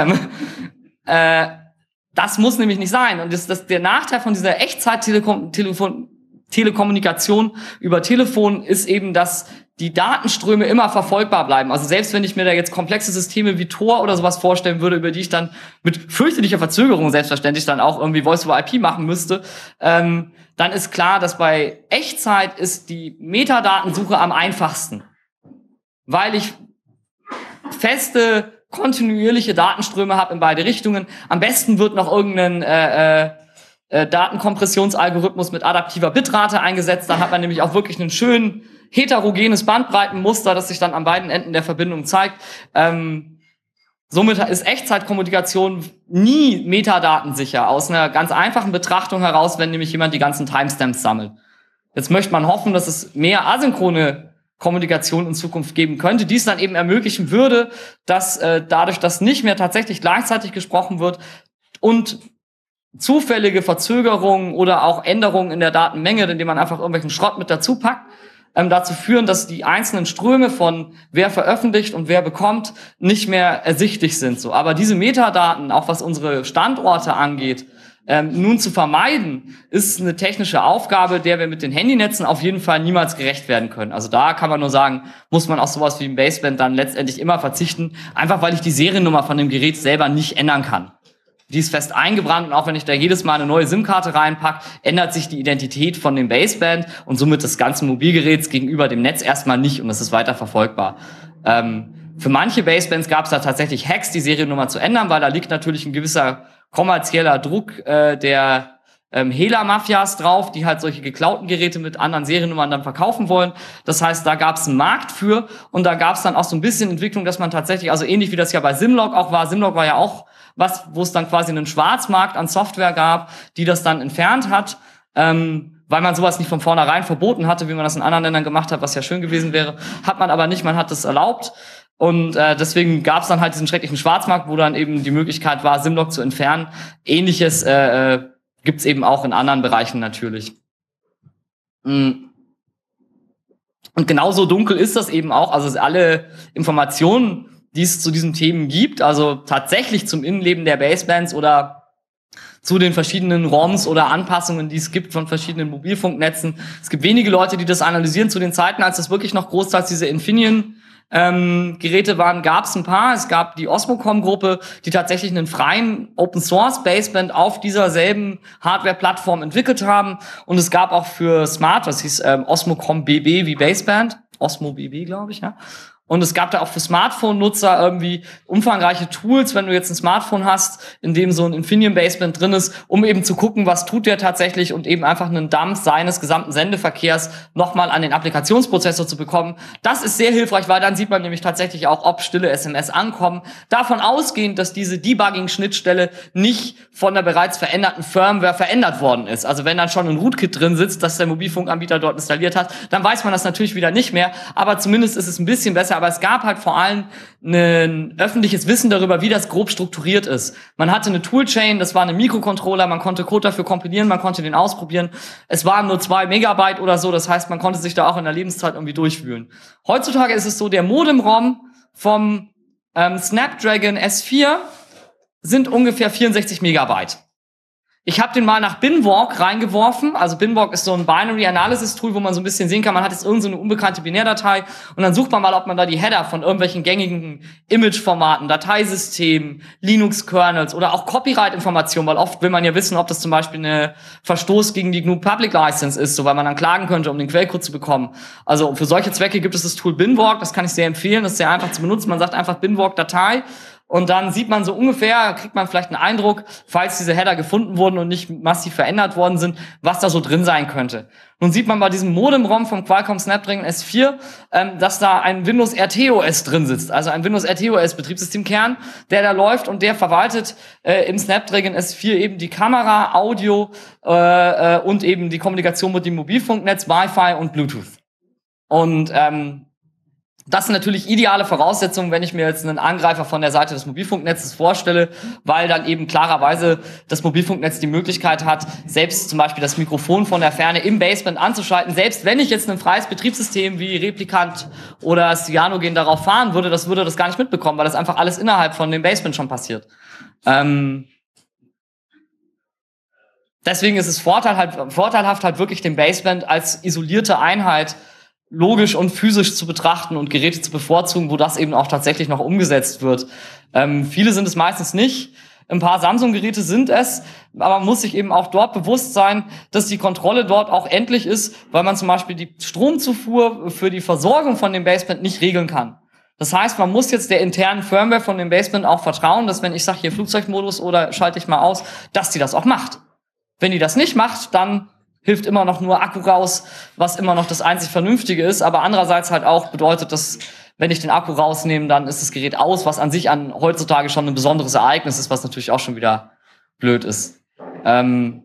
Das muss nämlich nicht sein. Und der Nachteil von dieser Echtzeit-Telekommunikation über Telefon ist eben, dass die Datenströme immer verfolgbar bleiben. Also selbst wenn ich mir da jetzt komplexe Systeme wie Tor oder sowas vorstellen würde, über die ich dann mit fürchterlicher Verzögerung selbstverständlich dann auch irgendwie Voice-over-IP machen müsste, dann ist klar, dass bei Echtzeit ist die Metadatensuche am einfachsten. Weil ich feste kontinuierliche Datenströme habe in beide Richtungen. Am besten wird noch irgendein Datenkompressionsalgorithmus mit adaptiver Bitrate eingesetzt. Dann hat man nämlich auch wirklich einen schönen heterogenes Bandbreitenmuster, das sich dann an beiden Enden der Verbindung zeigt. Somit ist Echtzeitkommunikation nie metadatensicher, aus einer ganz einfachen Betrachtung heraus, wenn nämlich jemand die ganzen Timestamps sammelt. Jetzt möchte man hoffen, dass es mehr asynchrone Kommunikation in Zukunft geben könnte, die es dann eben ermöglichen würde, dass dadurch, dass nicht mehr tatsächlich gleichzeitig gesprochen wird und zufällige Verzögerungen oder auch Änderungen in der Datenmenge, indem man einfach irgendwelchen Schrott mit dazu packt, dazu führen, dass die einzelnen Ströme von wer veröffentlicht und wer bekommt nicht mehr ersichtlich sind. So, aber diese Metadaten, auch was unsere Standorte angeht, nun zu vermeiden, ist eine technische Aufgabe, der wir mit den Handynetzen auf jeden Fall niemals gerecht werden können. Also da kann man nur sagen, muss man auf sowas wie ein Baseband dann letztendlich immer verzichten, einfach weil ich die Seriennummer von dem Gerät selber nicht ändern kann. Die ist fest eingebrannt und auch wenn ich da jedes Mal eine neue SIM-Karte reinpacke, ändert sich die Identität von dem Baseband und somit des ganzen Mobilgeräts gegenüber dem Netz erstmal nicht und es ist weiter verfolgbar. Für manche Basebands gab es da tatsächlich Hacks, die Seriennummer zu ändern, weil da liegt natürlich ein gewisser kommerzieller Druck der Hehler-Mafias drauf, die halt solche geklauten Geräte mit anderen Seriennummern dann verkaufen wollen. Das heißt, da gab es einen Markt für und da gab es dann auch so ein bisschen Entwicklung, dass man tatsächlich, also ähnlich wie das ja bei Symlog auch war, Symlog war ja auch was, wo es dann quasi einen Schwarzmarkt an Software gab, die das dann entfernt hat. weil man sowas nicht von vornherein verboten hatte, wie man das in anderen Ländern gemacht hat, was ja schön gewesen wäre. Hat man aber nicht, man hat das erlaubt. Und deswegen gab es dann halt diesen schrecklichen Schwarzmarkt, wo dann eben die Möglichkeit war, Simlock zu entfernen. Ähnliches gibt's eben auch in anderen Bereichen natürlich. Und genauso dunkel ist das eben auch. Also alle Informationen, die es zu diesen Themen gibt, also tatsächlich zum Innenleben der Basebands oder zu den verschiedenen ROMs oder Anpassungen, die es gibt von verschiedenen Mobilfunknetzen. Es gibt wenige Leute, die das analysieren. Zu den Zeiten, als das wirklich noch großteils diese Infineon Geräte waren, gab es ein paar. Es gab die Osmocom-Gruppe, die tatsächlich einen freien Open-Source-Baseband auf dieser selben Hardware-Plattform entwickelt haben. Und es gab auch für Smart, was hieß Osmocom BB wie Baseband. Osmo BB, glaube ich, ja. Und es gab da auch für Smartphone-Nutzer irgendwie umfangreiche Tools, wenn du jetzt ein Smartphone hast, in dem so ein Infineon-Baseband drin ist, um eben zu gucken, was tut der tatsächlich und eben einfach einen Dump seines gesamten Sendeverkehrs nochmal an den Applikationsprozessor zu bekommen. Das ist sehr hilfreich, weil dann sieht man nämlich tatsächlich auch, ob stille SMS ankommen. Davon ausgehend, dass diese Debugging-Schnittstelle nicht von der bereits veränderten Firmware verändert worden ist. Also wenn dann schon ein Rootkit drin sitzt, das der Mobilfunkanbieter dort installiert hat, dann weiß man das natürlich wieder nicht mehr. Aber zumindest ist es ein bisschen besser. Aber es gab halt vor allem ein öffentliches Wissen darüber, wie das grob strukturiert ist. Man hatte eine Toolchain, das war eine Mikrocontroller, man konnte Code dafür kompilieren, man konnte den ausprobieren. Es waren nur 2 Megabyte oder so, das heißt, man konnte sich da auch in der Lebenszeit irgendwie durchwühlen. Heutzutage ist es so, der Modem-ROM vom Snapdragon S4 sind ungefähr 64 Megabyte. Ich habe den mal nach Binwalk reingeworfen. Also Binwalk ist so ein Binary-Analysis-Tool, wo man so ein bisschen sehen kann, man hat jetzt irgend so eine unbekannte Binärdatei und dann sucht man mal, ob man da die Header von irgendwelchen gängigen Image-Formaten, Dateisystemen, Linux-Kernels oder auch Copyright-Informationen, weil oft will man ja wissen, ob das zum Beispiel eine Verstoß gegen die GNU Public License ist, so weil man dann klagen könnte, um den Quellcode zu bekommen. Also für solche Zwecke gibt es das Tool Binwalk, das kann ich sehr empfehlen, das ist sehr einfach zu benutzen. Man sagt einfach Binwalk-Datei. Und dann sieht man so ungefähr, kriegt man vielleicht einen Eindruck, falls diese Header gefunden wurden und nicht massiv verändert worden sind, was da so drin sein könnte. Nun sieht man bei diesem Modem-ROM vom Qualcomm Snapdragon S4, dass da ein Windows RTOS drin sitzt, also ein Windows RTOS Betriebssystemkern, der da läuft und der verwaltet im Snapdragon S4 eben die Kamera, Audio und eben die Kommunikation mit dem Mobilfunknetz, Wi-Fi und Bluetooth. Und das sind natürlich ideale Voraussetzungen, wenn ich mir jetzt einen Angreifer von der Seite des Mobilfunknetzes vorstelle, weil dann eben klarerweise das Mobilfunknetz die Möglichkeit hat, selbst zum Beispiel das Mikrofon von der Ferne im Baseband anzuschalten. Selbst wenn ich jetzt ein freies Betriebssystem wie Replicant oder Cyanogen darauf fahren würde, das würde das gar nicht mitbekommen, weil das einfach alles innerhalb von dem Baseband schon passiert. Deswegen ist es vorteilhaft halt wirklich den Baseband als isolierte Einheit logisch und physisch zu betrachten und Geräte zu bevorzugen, wo das eben auch tatsächlich noch umgesetzt wird. Viele sind es meistens nicht. Ein paar Samsung-Geräte sind es, aber man muss sich eben auch dort bewusst sein, dass die Kontrolle dort auch endlich ist, weil man zum Beispiel die Stromzufuhr für die Versorgung von dem Baseband nicht regeln kann. Das heißt, man muss jetzt der internen Firmware von dem Baseband auch vertrauen, dass wenn ich sage, hier Flugzeugmodus oder schalte ich mal aus, dass die das auch macht. Wenn die das nicht macht, dann hilft immer noch nur Akku raus, was immer noch das einzig Vernünftige ist. Aber andererseits halt auch bedeutet, dass wenn ich den Akku rausnehme, dann ist das Gerät aus, was an sich an heutzutage schon ein besonderes Ereignis ist, was natürlich auch schon wieder blöd ist. Naja,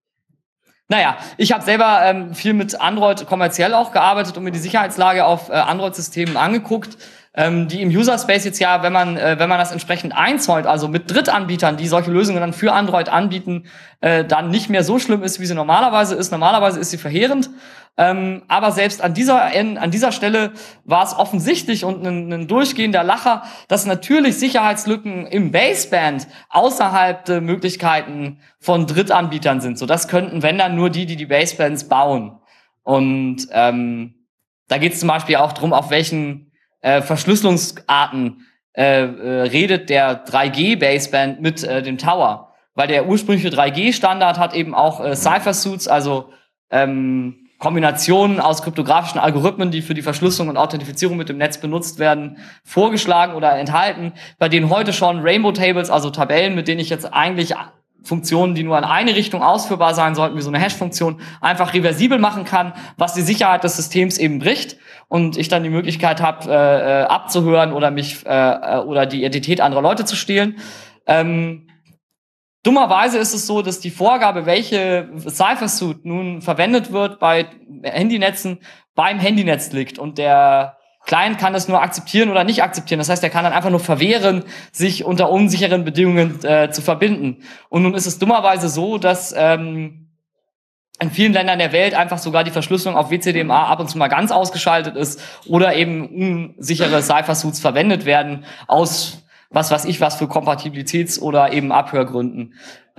ich habe selber viel mit Android kommerziell auch gearbeitet und mir die Sicherheitslage auf Android-Systemen angeguckt, die im User-Space jetzt ja, wenn man das entsprechend einzäunt, also mit Drittanbietern, die solche Lösungen dann für Android anbieten, dann nicht mehr so schlimm ist, wie sie normalerweise ist. Normalerweise ist sie verheerend. Aber selbst an dieser Stelle war es offensichtlich und ein durchgehender Lacher, dass natürlich Sicherheitslücken im Baseband außerhalb der Möglichkeiten von Drittanbietern sind. So, das könnten, wenn dann, nur die Basebands bauen. Und da geht es zum Beispiel auch drum, auf welchen Verschlüsselungsarten redet der 3G-Baseband mit dem Tower. Weil der ursprüngliche 3G-Standard hat eben auch Cipher-Suits, also Kombinationen aus kryptografischen Algorithmen, die für die Verschlüsselung und Authentifizierung mit dem Netz benutzt werden, vorgeschlagen oder enthalten, bei denen heute schon Rainbow Tables, also Tabellen, mit denen ich jetzt eigentlich Funktionen, die nur in eine Richtung ausführbar sein sollten, wie so eine Hash-Funktion, einfach reversibel machen kann, was die Sicherheit des Systems eben bricht und ich dann die Möglichkeit habe, abzuhören oder mich oder die Identität anderer Leute zu stehlen. Dummerweise ist es so, dass die Vorgabe, welche Cipher-Suite nun verwendet wird bei Handynetzen, beim Handynetz liegt. Und der Client kann es nur akzeptieren oder nicht akzeptieren. Das heißt, er kann dann einfach nur verwehren, sich unter unsicheren Bedingungen zu verbinden. Und nun ist es dummerweise so, dass in vielen Ländern der Welt einfach sogar die Verschlüsselung auf WCDMA ab und zu mal ganz ausgeschaltet ist oder eben unsichere Cipher-Suites verwendet werden aus was weiß ich was für Kompatibilitäts- oder eben Abhörgründen.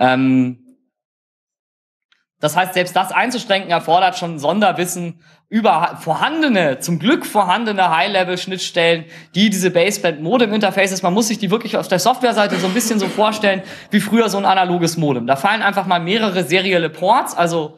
Das heißt, selbst das einzuschränken erfordert schon Sonderwissen über zum Glück vorhandene High-Level-Schnittstellen, die diese Baseband-Modem-Interfaces, man muss sich die wirklich auf der Softwareseite so ein bisschen so vorstellen, wie früher so ein analoges Modem. Da fallen einfach mal mehrere serielle Ports, also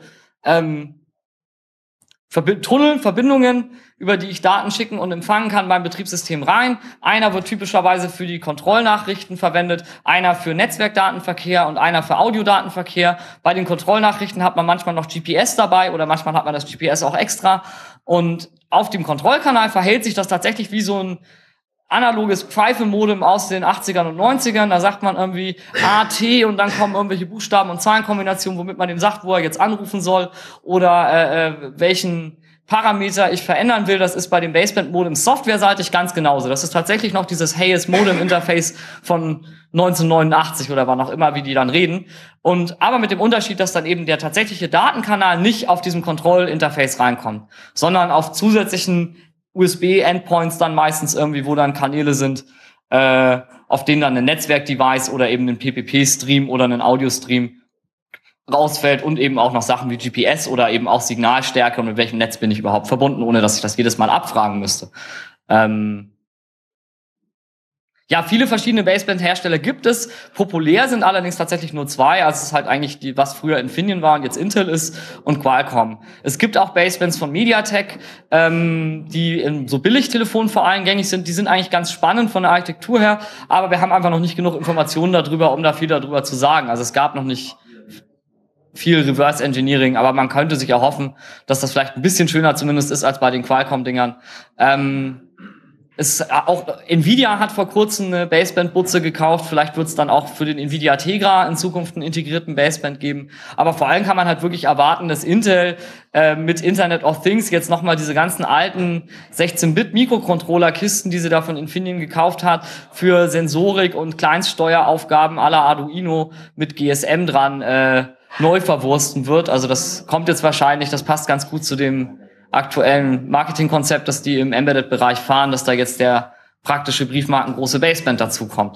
Tunnel, Verbindungen, über die ich Daten schicken und empfangen kann beim Betriebssystem rein. Einer wird typischerweise für die Kontrollnachrichten verwendet, einer für Netzwerkdatenverkehr und einer für Audiodatenverkehr. Bei den Kontrollnachrichten hat man manchmal noch GPS dabei oder manchmal hat man das GPS auch extra. Und auf dem Kontrollkanal verhält sich das tatsächlich wie so ein analoges Pfeife-Modem aus den 80ern und 90ern. Da sagt man irgendwie AT und dann kommen irgendwelche Buchstaben- und Zahlenkombinationen, womit man dem sagt, wo er jetzt anrufen soll oder welchen Parameter ich verändern will. Das ist bei dem Baseband-Modem softwareseitig ganz genauso. Das ist tatsächlich noch dieses Hayes Modem-Interface von 1989 oder wann auch immer, wie die dann reden. Aber mit dem Unterschied, dass dann eben der tatsächliche Datenkanal nicht auf diesem Kontrollinterface reinkommt, sondern auf zusätzlichen USB-Endpoints dann meistens irgendwie, wo dann Kanäle sind, auf denen dann ein Netzwerk-Device oder eben ein PPP-Stream oder ein Audio-Stream rausfällt und eben auch noch Sachen wie GPS oder eben auch Signalstärke und mit welchem Netz bin ich überhaupt verbunden, ohne dass ich das jedes Mal abfragen müsste. Ja, viele verschiedene Baseband-Hersteller gibt es. Populär sind allerdings tatsächlich nur zwei. Also es ist halt eigentlich was früher Infineon war und jetzt Intel ist und Qualcomm. Es gibt auch Basebands von MediaTek, die in so Billigtelefonen vor allem gängig sind. Die sind eigentlich ganz spannend von der Architektur her, aber wir haben einfach noch nicht genug Informationen darüber, um da viel darüber zu sagen. Also es gab noch nicht viel Reverse Engineering, aber man könnte sich erhoffen, dass das vielleicht ein bisschen schöner zumindest ist als bei den Qualcomm-Dingern. Auch Nvidia hat vor kurzem eine Baseband-Butze gekauft. Vielleicht wird es dann auch für den Nvidia Tegra in Zukunft einen integrierten Baseband geben. Aber vor allem kann man halt wirklich erwarten, dass Intel mit Internet of Things jetzt nochmal diese ganzen alten 16-Bit-Mikrocontroller-Kisten, die sie da von Infineon gekauft hat, für Sensorik und Kleinststeueraufgaben à la Arduino mit GSM dran neu verwursten wird. Also das kommt jetzt wahrscheinlich, das passt ganz gut zu dem aktuellen Marketingkonzept, das die im Embedded-Bereich fahren, dass da jetzt der praktische Briefmarkengroße Baseband dazukommt.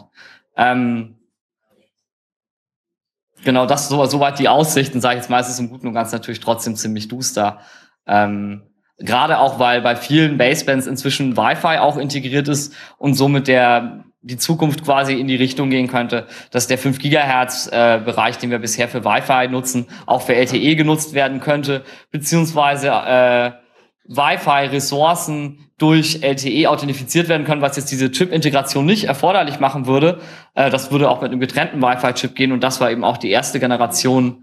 Genau, das soweit die Aussichten, sage ich jetzt mal, es ist im Guten und Ganzen natürlich trotzdem ziemlich duster. Gerade auch, weil bei vielen Basebands inzwischen Wi-Fi auch integriert ist und somit die Zukunft quasi in die Richtung gehen könnte, dass der 5 Gigahertz Bereich, den wir bisher für Wi-Fi nutzen, auch für LTE genutzt werden könnte, beziehungsweise Wi-Fi-Ressourcen durch LTE authentifiziert werden können, was jetzt diese Chip-Integration nicht erforderlich machen würde. Das würde auch mit einem getrennten Wi-Fi-Chip gehen und das war eben auch die erste Generation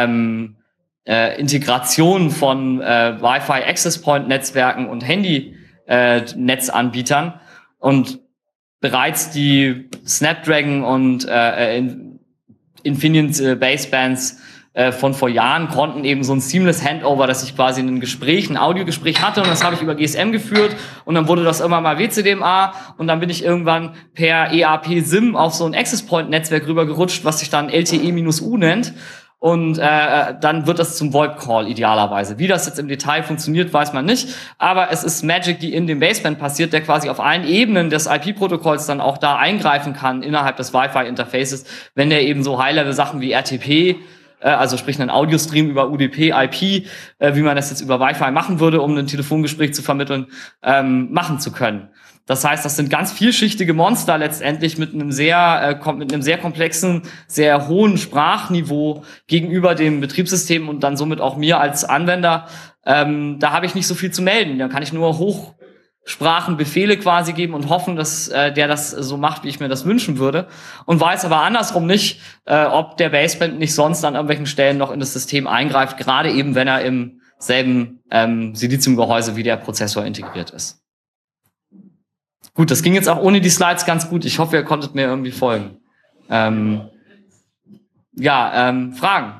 Integration von Wi-Fi Access Point Netzwerken und Handy-Netzanbietern und bereits die Snapdragon und Infineon Basebands von vor Jahren konnten eben so ein seamless Handover, dass ich quasi ein Audiogespräch hatte und das habe ich über GSM geführt und dann wurde das irgendwann mal WCDMA und dann bin ich irgendwann per EAP-SIM auf so ein Access Point Netzwerk rübergerutscht, was sich dann LTE-U nennt. Und dann wird das zum VoIP-Call idealerweise. Wie das jetzt im Detail funktioniert, weiß man nicht. Aber es ist Magic, die in dem Baseband passiert, der quasi auf allen Ebenen des IP-Protokolls dann auch da eingreifen kann innerhalb des Wi-Fi-Interfaces, wenn der eben so High-Level-Sachen wie RTP, also sprich einen Audiostream über UDP, IP, wie man das jetzt über Wi-Fi machen würde, um ein Telefongespräch zu vermitteln, machen zu können. Das heißt, das sind ganz vielschichtige Monster letztendlich mit einem sehr komplexen, sehr hohen Sprachniveau gegenüber dem Betriebssystem und dann somit auch mir als Anwender. Da habe ich nicht so viel zu melden. Da kann ich nur Hochsprachenbefehle quasi geben und hoffen, dass der das so macht, wie ich mir das wünschen würde. Und weiß aber andersrum nicht, ob der Baseband nicht sonst an irgendwelchen Stellen noch in das System eingreift, gerade eben, wenn er im selben Siliziumgehäuse wie der Prozessor integriert ist. Gut, das ging jetzt auch ohne die Slides ganz gut. Ich hoffe, ihr konntet mir irgendwie folgen. Ja, Fragen?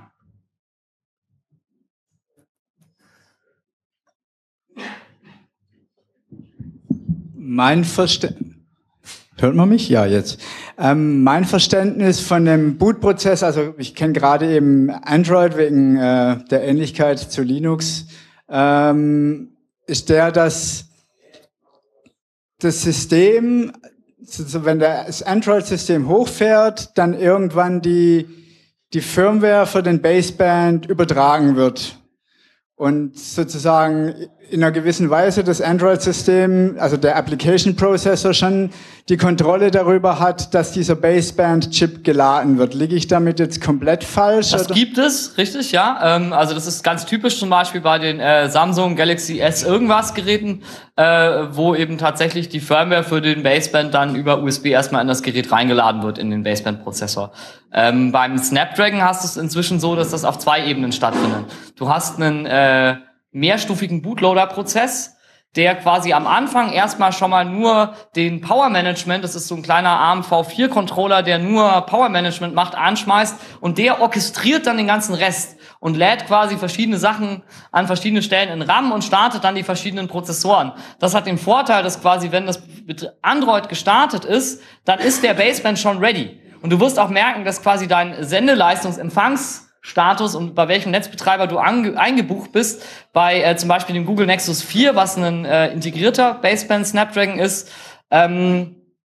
Hört man mich? Ja, jetzt. Mein Verständnis von dem Bootprozess, also ich kenne gerade eben Android wegen der Ähnlichkeit zu Linux, ist dass das System, also wenn das Android-System hochfährt, dann irgendwann die Firmware für den Baseband übertragen wird. Und sozusagen in einer gewissen Weise das Android-System, also der Application-Processor schon die Kontrolle darüber hat, dass dieser Baseband-Chip geladen wird. Liege ich damit jetzt komplett falsch? Das oder? gibt es, richtig, ja. Also das ist ganz typisch zum Beispiel bei den Samsung Galaxy S irgendwas Geräten, wo eben tatsächlich die Firmware für den Baseband dann über USB erstmal in das Gerät reingeladen wird, in den Baseband-Prozessor. Beim Snapdragon hast du es inzwischen so, dass das auf 2 Ebenen stattfindet. Du hast einen mehrstufigen Bootloader-Prozess, der quasi am Anfang erstmal schon mal nur den Power Management, das ist so ein kleiner ARM V4-Controller, der nur Power Management macht, anschmeißt und der orchestriert dann den ganzen Rest und lädt quasi verschiedene Sachen an verschiedene Stellen in RAM und startet dann die verschiedenen Prozessoren. Das hat den Vorteil, dass quasi, wenn das mit Android gestartet ist, dann ist der Baseband schon ready. Und du wirst auch merken, dass quasi dein Sendeleistungsempfangsstatus und bei welchem Netzbetreiber du eingebucht bist, bei zum Beispiel dem Google Nexus 4, was ein integrierter Baseband Snapdragon ist, du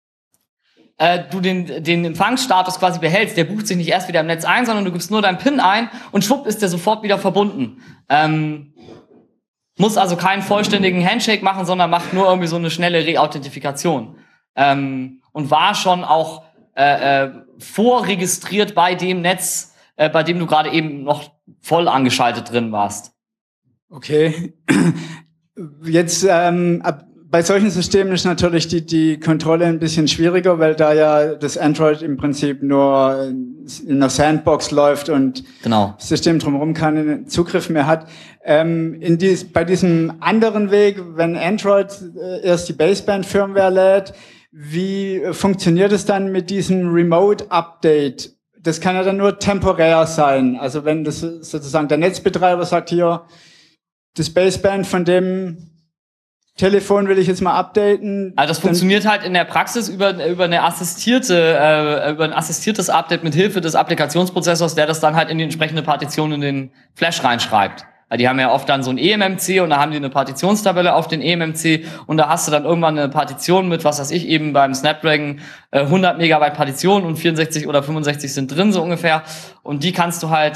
den Empfangsstatus quasi behältst. Der bucht sich nicht erst wieder im Netz ein, sondern du gibst nur deinen PIN ein und schwupp ist der sofort wieder verbunden. Muss also keinen vollständigen Handshake machen, sondern macht nur irgendwie so eine schnelle Reauthentifikation. Und war schon auch vorregistriert bei dem Netz, bei dem du gerade eben noch voll angeschaltet drin warst. Okay. Jetzt bei solchen Systemen ist natürlich die Kontrolle ein bisschen schwieriger, weil da ja das Android im Prinzip nur in einer Sandbox läuft und genau. Das System drumherum keinen Zugriff mehr hat. Bei diesem anderen Weg, wenn Android erst die Baseband-Firmware lädt, wie funktioniert es dann mit diesem Remote-Update? Das kann ja dann nur temporär sein. Also wenn das sozusagen der Netzbetreiber sagt, hier, das Baseband von dem Telefon will ich jetzt mal updaten. Also das funktioniert halt in der Praxis über ein assistiertes Update mit Hilfe des Applikationsprozessors, der das dann halt in die entsprechende Partition in den Flash reinschreibt. Die haben ja oft dann so ein eMMC und da haben die eine Partitionstabelle auf den eMMC und da hast du dann irgendwann eine Partition mit, was weiß ich, eben beim Snapdragon 100 Megabyte Partition und 64 oder 65 sind drin, so ungefähr. Und die kannst du halt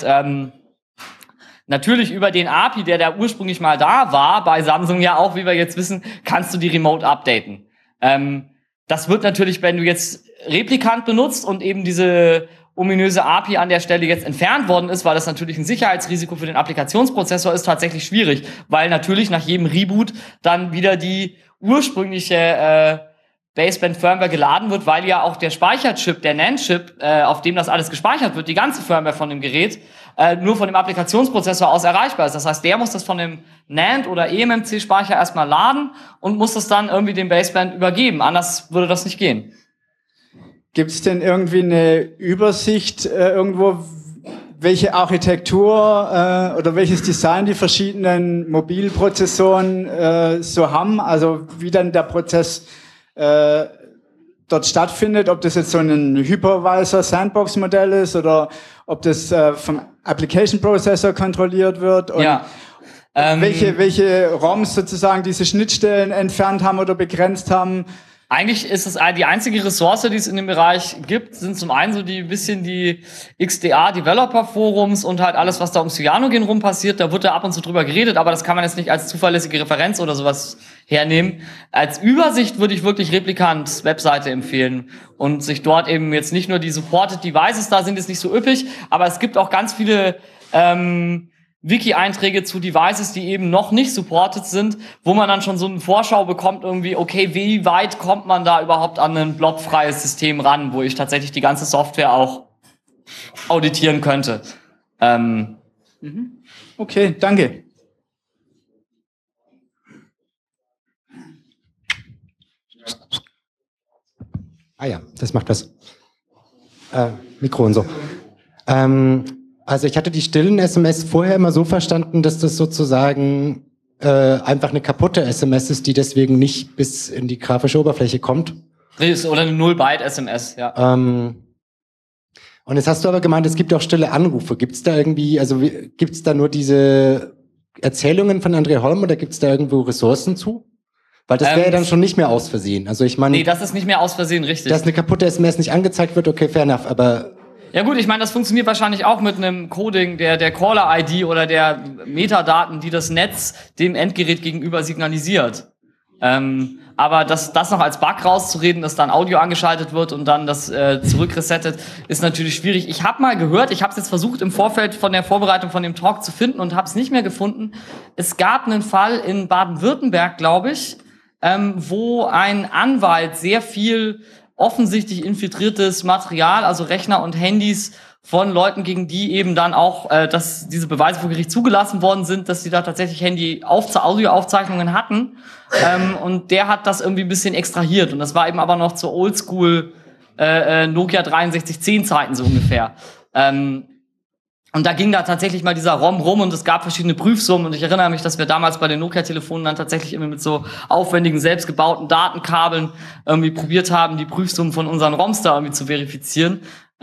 natürlich über den API, der da ursprünglich mal da war, bei Samsung ja auch, wie wir jetzt wissen, kannst du die remote updaten. Das wird natürlich, wenn du jetzt Replikant benutzt und eben diese ominöse API an der Stelle jetzt entfernt worden ist, weil das natürlich ein Sicherheitsrisiko für den Applikationsprozessor ist, tatsächlich schwierig, weil natürlich nach jedem Reboot dann wieder die ursprüngliche Baseband-Firmware geladen wird, weil ja auch der Speicherchip, der NAND-Chip, auf dem das alles gespeichert wird, die ganze Firmware von dem Gerät, nur von dem Applikationsprozessor aus erreichbar ist. Das heißt, der muss das von dem NAND- oder eMMC-Speicher erstmal laden und muss das dann irgendwie dem Baseband übergeben. Anders würde das nicht gehen. Gibt es denn irgendwie eine Übersicht irgendwo, welche Architektur oder welches Design die verschiedenen Mobilprozessoren so haben? Also wie dann der Prozess dort stattfindet, ob das jetzt so ein Hypervisor-Sandbox-Modell ist oder ob das vom Application Processor kontrolliert wird und ja. Welche ROMs sozusagen diese Schnittstellen entfernt haben oder begrenzt haben. Eigentlich ist es die einzige Ressource, die es in dem Bereich gibt, sind zum einen so die XDA Developer Forums und halt alles, was da um Cyanogen rum passiert. Da wird da ab und zu drüber geredet, aber das kann man jetzt nicht als zuverlässige Referenz oder sowas hernehmen. Als Übersicht würde ich wirklich Replicants Webseite empfehlen und sich dort eben jetzt nicht nur die Supported Devices, da sind jetzt nicht so üppig, aber es gibt auch ganz viele Wiki-Einträge zu Devices, die eben noch nicht supported sind, wo man dann schon so eine Vorschau bekommt, irgendwie, okay, wie weit kommt man da überhaupt an ein blockfreies System ran, wo ich tatsächlich die ganze Software auch auditieren könnte. Okay, danke. Ah ja, das macht was. Mikro und so. Also ich hatte die stillen SMS vorher immer so verstanden, dass das sozusagen einfach eine kaputte SMS ist, die deswegen nicht bis in die grafische Oberfläche kommt. Oder eine 0-Byte-SMS, ja. Und jetzt hast du aber gemeint, es gibt auch stille Anrufe. Gibt's da irgendwie, also gibt's da nur diese Erzählungen von André Holm oder gibt's da irgendwo Ressourcen zu? Weil das wäre ja dann schon nicht mehr aus Versehen. Also ich meine, nee, das ist nicht mehr aus Versehen, richtig. Dass eine kaputte SMS nicht angezeigt wird, okay, fair enough, aber... Ja gut, ich meine, das funktioniert wahrscheinlich auch mit einem Coding der Caller-ID oder der Metadaten, die das Netz dem Endgerät gegenüber signalisiert. Aber das noch als Bug rauszureden, dass dann Audio angeschaltet wird und dann das zurückresettet, ist natürlich schwierig. Ich habe mal gehört, ich habe es jetzt versucht im Vorfeld von der Vorbereitung von dem Talk zu finden und habe es nicht mehr gefunden. Es gab einen Fall in Baden-Württemberg, glaube ich, wo ein Anwalt sehr viel offensichtlich infiltriertes Material, also Rechner und Handys von Leuten, gegen die eben dann auch, dass diese Beweise vor Gericht zugelassen worden sind, dass sie da tatsächlich Audioaufzeichnungen hatten. Und der hat das irgendwie ein bisschen extrahiert. Und das war eben aber noch zur Oldschool Nokia 6310 Zeiten so ungefähr. Und da ging da tatsächlich mal dieser ROM rum und es gab verschiedene Prüfsummen. Und ich erinnere mich, dass wir damals bei den Nokia-Telefonen dann tatsächlich immer mit so aufwendigen, selbstgebauten Datenkabeln irgendwie probiert haben, die Prüfsummen von unseren ROMs da irgendwie zu verifizieren.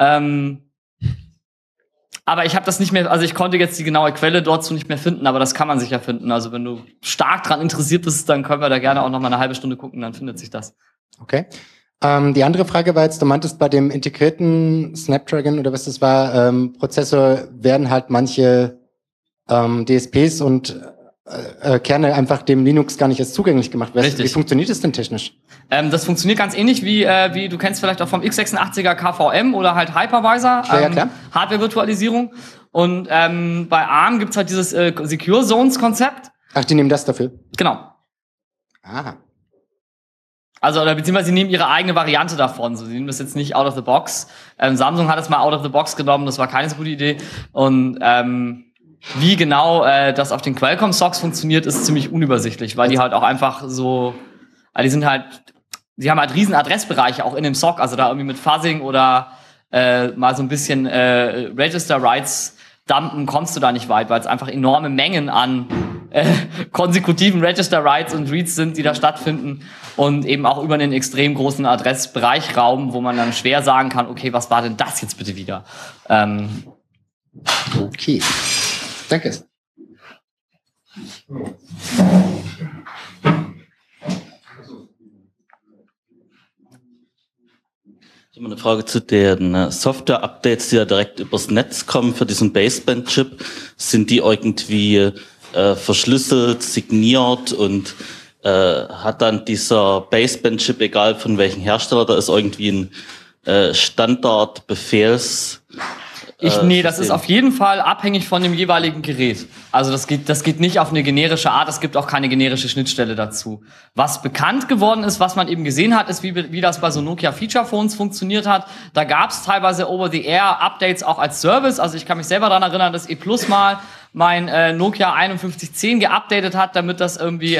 Aber ich habe das nicht mehr, also ich konnte jetzt die genaue Quelle dazu nicht mehr finden, aber das kann man sicher finden. Also wenn du stark dran interessiert bist, dann können wir da gerne auch noch mal eine halbe Stunde gucken, dann findet sich das. Okay. Die andere Frage war jetzt, du meintest, bei dem integrierten Snapdragon oder was das war, Prozessor werden halt manche DSPs und Kerne einfach dem Linux gar nicht erst zugänglich gemacht werden. Wie funktioniert das denn technisch? Das funktioniert ganz ähnlich wie du kennst vielleicht auch vom x86er KVM oder halt Hypervisor, ja, klar. Hardware-Virtualisierung. Und bei ARM gibt's halt dieses Secure Zones-Konzept. Ach, die nehmen das dafür? Genau. Aha. Also, oder beziehungsweise sie nehmen ihre eigene Variante davon. So, sie nehmen das jetzt nicht out of the box. Samsung hat es mal out of the box genommen, das war keine so gute Idee. Und wie genau das auf den Qualcomm-Socks funktioniert, ist ziemlich unübersichtlich, weil die halt auch einfach so, also die haben halt riesen Adressbereiche auch in dem Sock, also da irgendwie mit Fuzzing oder mal so ein bisschen Register-Writes dumpen kommst du da nicht weit, weil es einfach enorme Mengen an konsekutiven Register-Writes und Reads sind, die da stattfinden und eben auch über einen extrem großen Adressbereichraum, wo man dann schwer sagen kann, okay, was war denn das jetzt bitte wieder? Okay. Danke. Ich habe eine Frage zu den Software-Updates, die ja direkt übers Netz kommen für diesen Baseband-Chip. Sind die irgendwie verschlüsselt, signiert und hat dann dieser Baseband-Chip, egal von welchem Hersteller, da ist irgendwie ein Standardbefehls... Nee, das ist auf jeden Fall abhängig von dem jeweiligen Gerät. Also das geht nicht auf eine generische Art, es gibt auch keine generische Schnittstelle dazu. Was bekannt geworden ist, was man eben gesehen hat, ist, wie das bei so Nokia Feature Phones funktioniert hat. Da gab es teilweise Over-the-Air-Updates auch als Service. Also ich kann mich selber daran erinnern, dass E Plus mal mein Nokia 5110 geupdatet hat, damit das irgendwie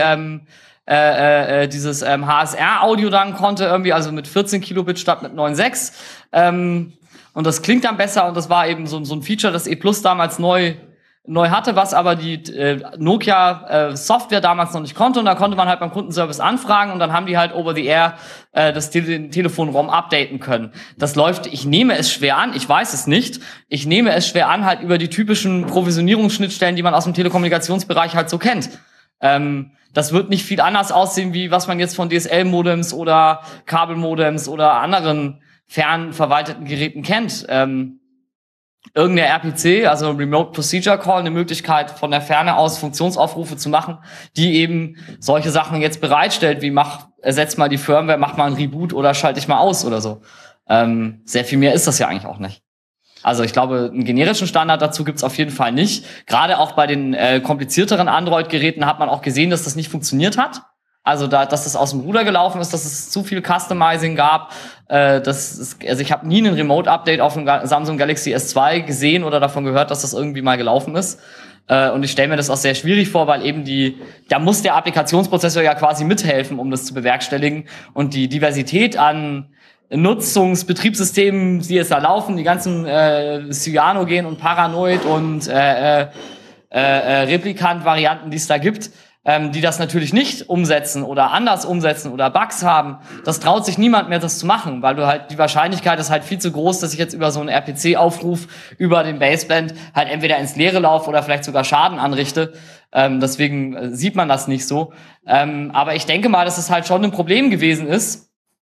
dieses HSR-Audio dann konnte, irgendwie, also mit 14 Kilobit statt mit 9,6. Und das klingt dann besser und das war eben so ein Feature, das E Plus damals neu hatte, was aber die Nokia Software damals noch nicht konnte. Und da konnte man halt beim Kundenservice anfragen und dann haben die halt over the air den Telefon-ROM updaten können. Das läuft, ich nehme es schwer an, ich weiß es nicht, ich nehme es schwer an halt über die typischen Provisionierungsschnittstellen, die man aus dem Telekommunikationsbereich halt so kennt. Das wird nicht viel anders aussehen, wie was man jetzt von DSL-Modems oder Kabelmodems oder anderen fernverwalteten Geräten kennt. Irgendeine RPC, also Remote Procedure Call, eine Möglichkeit von der Ferne aus Funktionsaufrufe zu machen, die eben solche Sachen jetzt bereitstellt, wie ersetz mal die Firmware, mach mal einen Reboot oder schalte ich mal aus oder so. Sehr viel mehr ist das ja eigentlich auch nicht. Also ich glaube, einen generischen Standard dazu gibt's auf jeden Fall nicht. Gerade auch bei den komplizierteren Android-Geräten hat man auch gesehen, dass das nicht funktioniert hat. Also dass das aus dem Ruder gelaufen ist, dass es zu viel Customizing gab. Also ich habe nie einen Remote-Update auf dem Samsung Galaxy S2 gesehen oder davon gehört, dass das irgendwie mal gelaufen ist. Und ich stelle mir das auch sehr schwierig vor, weil eben da muss der Applikationsprozessor ja quasi mithelfen, um das zu bewerkstelligen. Und die Diversität an Nutzungsbetriebssystemen, die jetzt da laufen, die ganzen Cyanogen und Paranoid und Replikant-Varianten, die es da gibt, die das natürlich nicht umsetzen oder anders umsetzen oder Bugs haben, das traut sich niemand mehr, das zu machen, weil du halt, die Wahrscheinlichkeit ist halt viel zu groß, dass ich jetzt über so einen RPC-Aufruf über den Baseband halt entweder ins Leere laufe oder vielleicht sogar Schaden anrichte. Deswegen sieht man das nicht so. Aber ich denke mal, dass es halt schon ein Problem gewesen ist.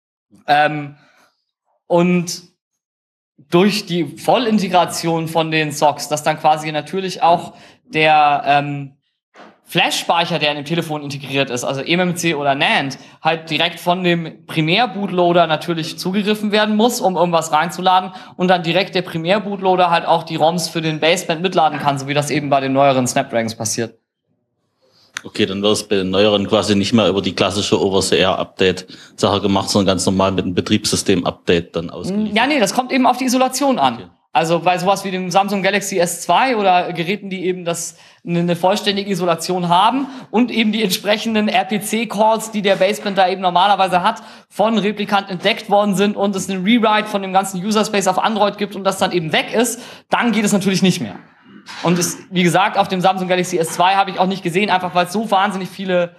Und durch die Vollintegration von den Socks, dass dann quasi natürlich auch der Flash-Speicher, der in dem Telefon integriert ist, also eMMC oder NAND, halt direkt von dem Primär-Bootloader natürlich zugegriffen werden muss, um irgendwas reinzuladen und dann direkt der Primär-Bootloader halt auch die ROMs für den Baseband mitladen kann, so wie das eben bei den neueren Snapdragons passiert. Okay, dann wird es bei den neueren quasi nicht mehr über die klassische Over-the-Air-Update-Sache gemacht, sondern ganz normal mit einem Betriebssystem-Update dann ausgeliefert. Ja, nee, das kommt eben auf die Isolation an. Okay. Also bei sowas wie dem Samsung Galaxy S2 oder Geräten, die eben eine vollständige Isolation haben und eben die entsprechenden RPC-Calls, die der Baseband da eben normalerweise hat, von Replikant entdeckt worden sind und es einen Rewrite von dem ganzen User-Space auf Android gibt und das dann eben weg ist, dann geht es natürlich nicht mehr. Und es, wie gesagt, auf dem Samsung Galaxy S2 habe ich auch nicht gesehen, einfach weil es so wahnsinnig viele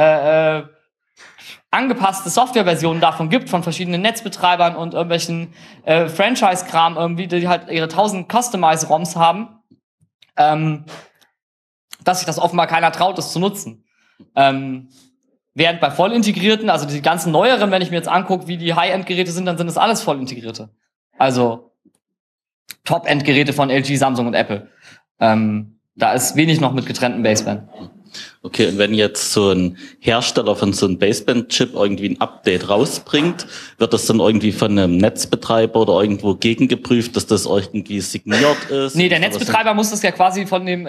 angepasste Softwareversionen davon gibt, von verschiedenen Netzbetreibern und irgendwelchen Franchise-Kram irgendwie, die halt ihre 1000 Customize-ROMs haben, dass sich das offenbar keiner traut, das zu nutzen. Während bei vollintegrierten, also die ganzen neueren, wenn ich mir jetzt angucke, wie die High-End-Geräte sind, dann sind das alles vollintegrierte. Also Top-End-Geräte von LG, Samsung und Apple. Da ist wenig noch mit getrennten Baseband. Okay, und wenn jetzt so ein Hersteller von so einem Baseband-Chip irgendwie ein Update rausbringt, wird das dann irgendwie von einem Netzbetreiber oder irgendwo gegengeprüft, dass das irgendwie signiert ist? Nee, der Netzbetreiber muss das ja quasi von dem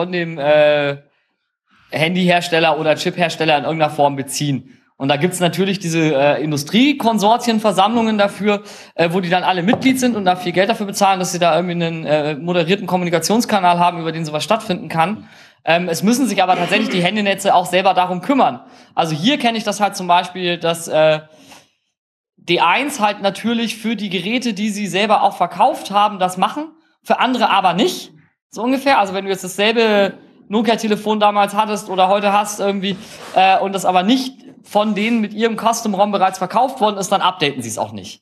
Handyhersteller oder Chiphersteller in irgendeiner Form beziehen. Und da gibt's natürlich diese Industriekonsortienversammlungen dafür, wo die dann alle Mitglied sind und da viel Geld dafür bezahlen, dass sie da irgendwie einen moderierten Kommunikationskanal haben, über den sowas stattfinden kann. Es müssen sich aber tatsächlich die Handynetze auch selber darum kümmern. Also hier kenne ich das halt zum Beispiel, dass D1 halt natürlich für die Geräte, die sie selber auch verkauft haben, das machen, für andere aber nicht. So ungefähr. Also wenn du jetzt dasselbe Nokia-Telefon damals hattest oder heute hast irgendwie und das aber nicht von denen mit ihrem Custom-ROM bereits verkauft worden ist, dann updaten sie es auch nicht.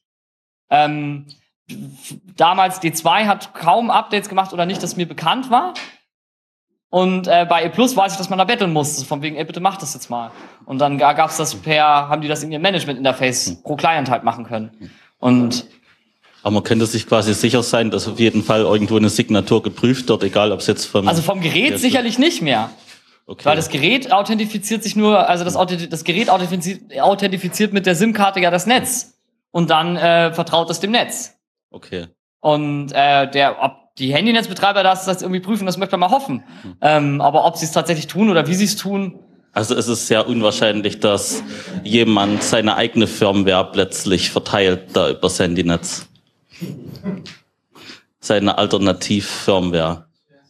Damals D2 hat kaum Updates gemacht oder nicht, dass mir bekannt war. Und bei E+ weiß ich, dass man da betteln muss. Von wegen, bitte mach das jetzt mal. Und dann gab's das haben die das in ihrem Management-Interface pro Client halt machen können. Und aber man könnte sich quasi sicher sein, dass auf jeden Fall irgendwo eine Signatur geprüft wird, egal ob es jetzt vom... Also vom Gerät sicherlich nicht mehr. Okay. Weil das Gerät authentifiziert sich nur, also das Gerät authentifiziert mit der SIM-Karte ja das Netz. Und dann vertraut es dem Netz. Okay. Und ob die Handynetzbetreiber das irgendwie prüfen, das möchte man mal hoffen. Aber ob sie es tatsächlich tun oder wie sie es tun... Also es ist sehr unwahrscheinlich, dass jemand seine eigene Firmware plötzlich verteilt da übers Handynetz. Seine Alternativ-Firmware.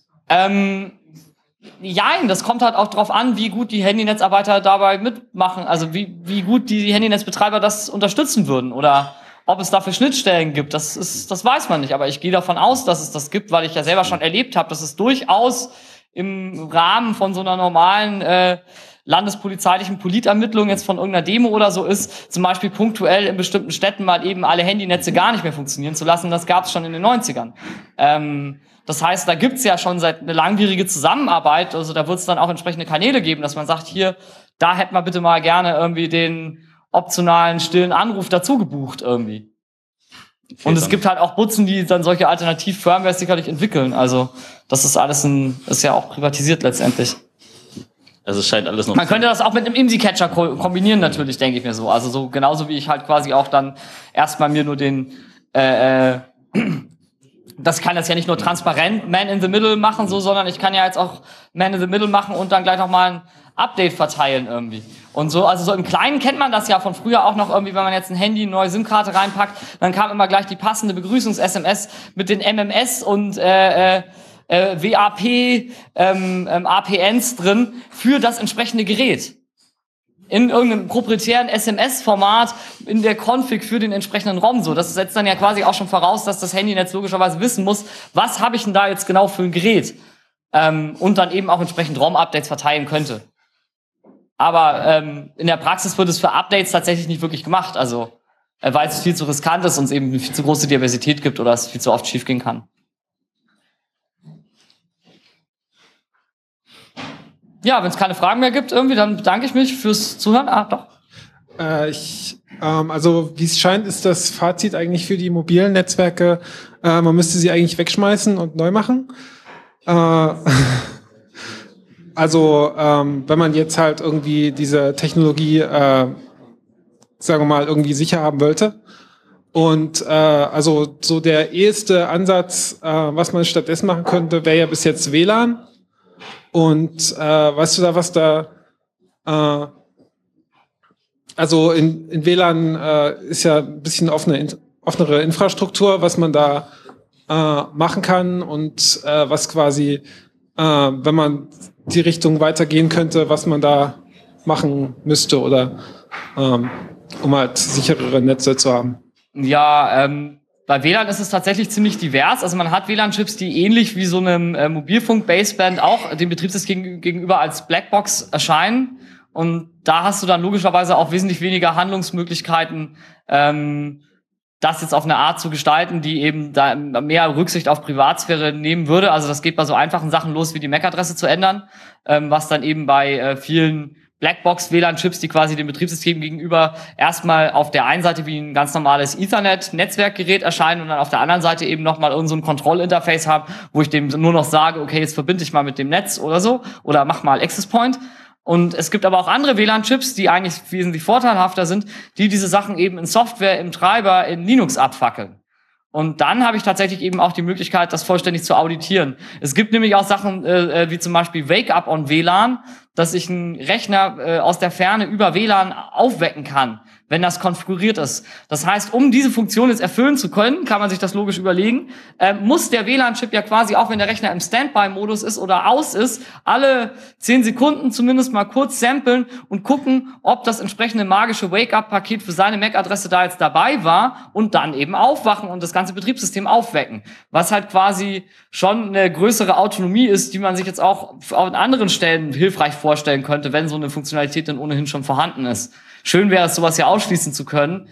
Jein, das kommt halt auch drauf an, wie gut die Handynetzarbeiter dabei mitmachen, also wie gut die Handynetzbetreiber das unterstützen würden oder ob es dafür Schnittstellen gibt, das weiß man nicht, aber ich gehe davon aus, dass es das gibt, weil ich ja selber schon erlebt habe, dass es durchaus im Rahmen von so einer normalen landespolizeilichen Politermittlung jetzt von irgendeiner Demo oder so ist, zum Beispiel punktuell in bestimmten Städten mal eben alle Handynetze gar nicht mehr funktionieren zu lassen. Das gab es schon in den 90ern. Das heißt, da gibt's ja schon seit eine langwierige Zusammenarbeit. Also da wird es dann auch entsprechende Kanäle geben, dass man sagt, hier, da hätten wir bitte mal gerne irgendwie den optionalen stillen Anruf dazu gebucht irgendwie. Okay, und es gibt halt auch Butzen, die dann solche Alternativ-Firmware sicherlich entwickeln. Also das ist alles ist ja auch privatisiert letztendlich. Also es scheint alles noch... Man könnte das auch mit einem IMSI-Catcher kombinieren natürlich, denke ich mir so. Also so genauso wie ich halt quasi auch dann erstmal mir nur den das kann das ja nicht nur transparent Man in the Middle machen, so, sondern ich kann ja jetzt auch Man in the Middle machen und dann gleich nochmal ein Update verteilen irgendwie. Und so, also so im Kleinen kennt man das ja von früher auch noch irgendwie, wenn man jetzt ein Handy, eine neue SIM-Karte reinpackt, dann kam immer gleich die passende Begrüßungs-SMS mit den MMS und WAP, APNs drin für das entsprechende Gerät. in irgendeinem proprietären SMS-Format in der Config für den entsprechenden ROM. So, das setzt dann ja quasi auch schon voraus, dass das Handynetz logischerweise wissen muss, was habe ich denn da jetzt genau für ein Gerät, und dann eben auch entsprechend ROM-Updates verteilen könnte. Aber in der Praxis wird es für Updates tatsächlich nicht wirklich gemacht, also weil es viel zu riskant ist und es eben eine viel zu große Diversität gibt oder es viel zu oft schiefgehen kann. Ja, wenn es keine Fragen mehr gibt, irgendwie, dann bedanke ich mich fürs Zuhören. Doch. Also wie es scheint, ist das Fazit eigentlich für die mobilen Netzwerke, man müsste sie eigentlich wegschmeißen und neu machen. Also wenn man jetzt halt irgendwie diese Technologie, sagen wir mal, irgendwie sicher haben wollte. Und also so der eheste Ansatz, was man stattdessen machen könnte, wäre ja bis jetzt WLAN. Und weißt du da, was da also in WLAN ist ja ein bisschen offenere Infrastruktur, was man da machen kann und was quasi, wenn man die Richtung weitergehen könnte, was man da machen müsste oder um halt sicherere Netze zu haben. Ja, bei WLAN ist es tatsächlich ziemlich divers. Also man hat WLAN-Chips, die ähnlich wie so einem Mobilfunk-Baseband auch dem Betriebssystem gegenüber als Blackbox erscheinen. Und da hast du dann logischerweise auch wesentlich weniger Handlungsmöglichkeiten, das jetzt auf eine Art zu gestalten, die eben da mehr Rücksicht auf Privatsphäre nehmen würde. Also das geht bei so einfachen Sachen los, wie die MAC-Adresse zu ändern, was dann eben bei vielen Blackbox-WLAN-Chips, die quasi dem Betriebssystem gegenüber erstmal auf der einen Seite wie ein ganz normales Ethernet-Netzwerkgerät erscheinen und dann auf der anderen Seite eben nochmal irgend so ein Kontrollinterface haben, wo ich dem nur noch sage, okay, jetzt verbinde ich mal mit dem Netz oder so oder mach mal Access Point. Und es gibt aber auch andere WLAN-Chips, die eigentlich wesentlich vorteilhafter sind, die diese Sachen eben in Software, im Treiber, in Linux abfackeln. Und dann habe ich tatsächlich eben auch die Möglichkeit, das vollständig zu auditieren. Es gibt nämlich auch Sachen wie zum Beispiel Wake-up on WLAN, dass ich einen Rechner aus der Ferne über WLAN aufwecken kann, wenn das konfiguriert ist. Das heißt, um diese Funktion jetzt erfüllen zu können, kann man sich das logisch überlegen, muss der WLAN-Chip ja quasi, auch wenn der Rechner im Standby-Modus ist oder aus ist, alle 10 Sekunden zumindest mal kurz samplen und gucken, ob das entsprechende magische Wake-up-Paket für seine MAC-Adresse da jetzt dabei war und dann eben aufwachen und das ganze Betriebssystem aufwecken. Was halt quasi schon eine größere Autonomie ist, die man sich jetzt auch an anderen Stellen hilfreich vorstellen könnte, wenn so eine Funktionalität dann ohnehin schon vorhanden ist. Schön wäre es, sowas ja ausschließen zu können.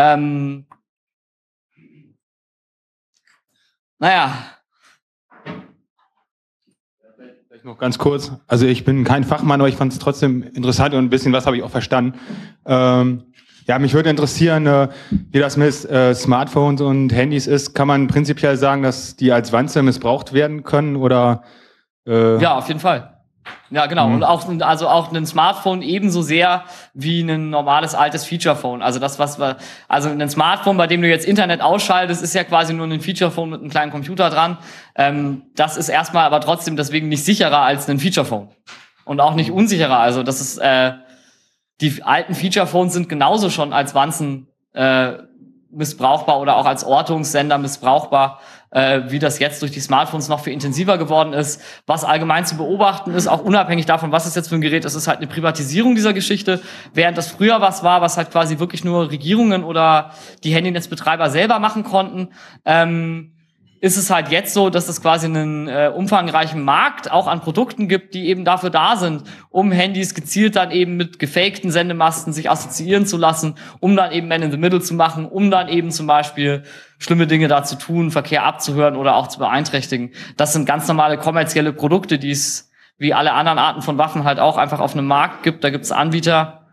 Naja. Vielleicht noch ganz kurz. Also ich bin kein Fachmann, aber ich fand es trotzdem interessant und ein bisschen was habe ich auch verstanden. Ja, mich würde interessieren, wie das mit Smartphones und Handys ist. Kann man prinzipiell sagen, dass die als Wanze missbraucht werden können oder? Ja, auf jeden Fall. Ja, genau. Und auch ein Smartphone ebenso sehr wie ein normales altes Feature-Phone. Also also ein Smartphone, bei dem du jetzt Internet ausschaltest, ist ja quasi nur ein Feature-Phone mit einem kleinen Computer dran. Das ist erstmal aber trotzdem deswegen nicht sicherer als ein Feature-Phone. Und auch nicht unsicherer. Also das ist, die alten Feature-Phones sind genauso schon als Wanzen missbrauchbar oder auch als Ortungssender missbrauchbar, wie das jetzt durch die Smartphones noch viel intensiver geworden ist. Was allgemein zu beobachten ist, auch unabhängig davon, was es jetzt für ein Gerät ist, ist halt eine Privatisierung dieser Geschichte. Während das früher was war, was halt quasi wirklich nur Regierungen oder die Handynetzbetreiber selber machen konnten, ist es halt jetzt so, dass es quasi einen umfangreichen Markt auch an Produkten gibt, die eben dafür da sind, um Handys gezielt dann eben mit gefakten Sendemasten sich assoziieren zu lassen, um dann eben Man in the Middle zu machen, um dann eben zum Beispiel schlimme Dinge da zu tun, Verkehr abzuhören oder auch zu beeinträchtigen. Das sind ganz normale kommerzielle Produkte, die es wie alle anderen Arten von Waffen halt auch einfach auf einem Markt gibt. Da gibt es Anbieter,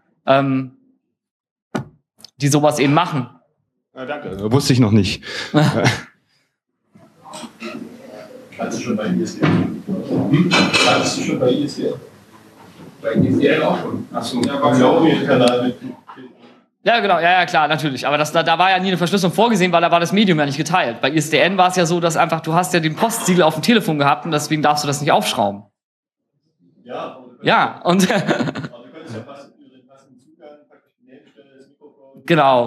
die sowas eben machen. Ja, danke. Wusste ich noch nicht. Kannst du schon bei ISDN? Kannst du schon bei ISDN? Bei ISDN auch schon. Achso, ja, war glaube ich Kanal mit. Ja, genau, ja, klar, natürlich. Aber da war ja nie eine Verschlüsselung vorgesehen, weil da war das Medium ja nicht geteilt. Bei ISDN war es ja so, dass einfach, du hast ja den Postsiegel auf dem Telefon gehabt und deswegen darfst du das nicht aufschrauben. Ja, ja, und aber du könntest ja fast über den passenden Zugang praktisch Nebenstelle des Mikrofons.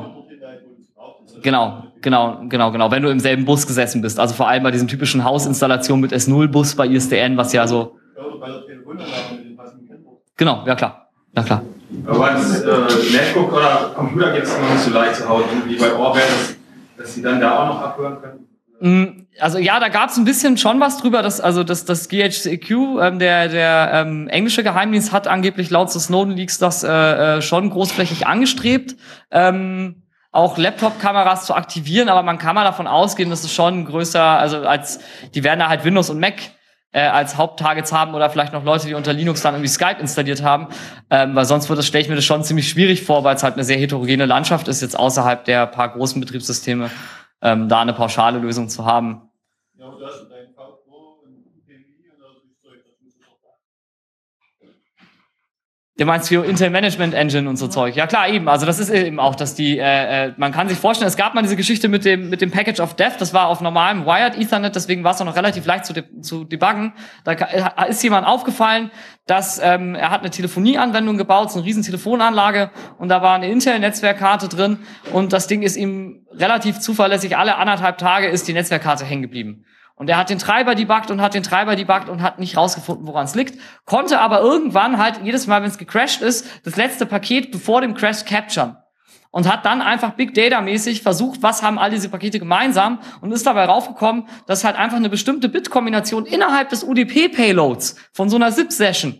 Genau. Wenn du im selben Bus gesessen bist. Also vor allem bei diesen typischen Hausinstallationen mit S0-Bus bei ISDN, was ja so. Ja, oder bei der Telefonanlage mit dem passenden Kennwort. Genau, ja klar. Ja klar. Aber als MacBook oder Computer geht es noch nicht so leicht zu Hause, wie bei Orwell, dass sie dann da auch noch abhören können? Also ja, da gab es ein bisschen schon was drüber, dass das GHQ, der englische Geheimdienst hat angeblich laut des Snowden-Leaks das schon großflächig angestrebt, auch Laptop-Kameras zu aktivieren, aber man kann mal davon ausgehen, dass es schon größer, also die werden da halt Windows und Mac als Haupttargets haben oder vielleicht noch Leute, die unter Linux dann irgendwie Skype installiert haben, weil sonst stelle ich mir das schon ziemlich schwierig vor, weil es halt eine sehr heterogene Landschaft ist, jetzt außerhalb der paar großen Betriebssysteme, da eine pauschale Lösung zu haben. Ja, aber du hast dein V2 und PMI und das Zeug, das musst du doch sagen. Du meinst für Intel Management Engine und so Zeug? Ja klar, eben. Also das ist eben auch, dass man kann sich vorstellen, es gab mal diese Geschichte mit dem Package of Death, das war auf normalem Wired Ethernet, deswegen war es auch noch relativ leicht zu debuggen. Da ist jemand aufgefallen, dass er hat eine Telefonieanwendung gebaut, so eine riesen Telefonanlage, und da war eine Intel-Netzwerkkarte drin, und das Ding ist ihm relativ zuverlässig, alle 1,5 Tage ist die Netzwerkkarte hängen geblieben. Und er hat den Treiber debuggt und hat nicht rausgefunden, woran es liegt, konnte aber irgendwann halt jedes Mal, wenn es gecrashed ist, das letzte Paket bevor dem Crash capturen. Und hat dann einfach Big Data-mäßig versucht, was haben all diese Pakete gemeinsam, und ist dabei raufgekommen, dass halt einfach eine bestimmte Bit-Kombination innerhalb des UDP-Payloads von so einer ZIP-Session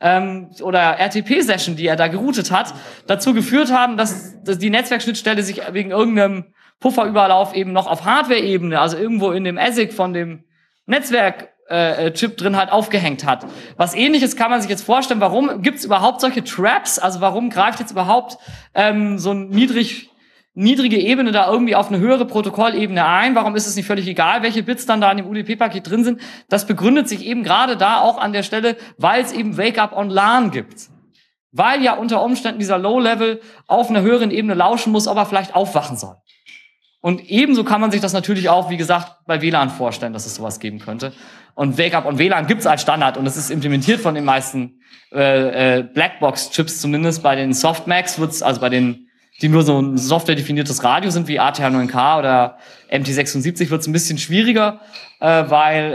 oder RTP-Session, die er da geroutet hat, dazu geführt haben, dass die Netzwerkschnittstelle sich wegen irgendeinem Pufferüberlauf eben noch auf Hardware-Ebene, also irgendwo in dem ASIC von dem Netzwerk-Chip drin halt aufgehängt hat. Was Ähnliches kann man sich jetzt vorstellen. Warum gibt's überhaupt solche Traps? Also warum greift jetzt überhaupt so eine niedrige Ebene da irgendwie auf eine höhere Protokollebene ein? Warum ist es nicht völlig egal, welche Bits dann da in dem UDP-Paket drin sind? Das begründet sich eben gerade da auch an der Stelle, weil es eben Wake-up on LAN gibt. Weil ja unter Umständen dieser Low-Level auf einer höheren Ebene lauschen muss, ob er vielleicht aufwachen soll. Und ebenso kann man sich das natürlich auch, wie gesagt, bei WLAN vorstellen, dass es sowas geben könnte. Und Wake-up on WLAN gibt's als Standard, und es ist implementiert von den meisten Blackbox-Chips, zumindest bei den Softmax also bei den, die nur so ein software-definiertes Radio sind, wie ATH9K oder MT76, wird's ein bisschen schwieriger, weil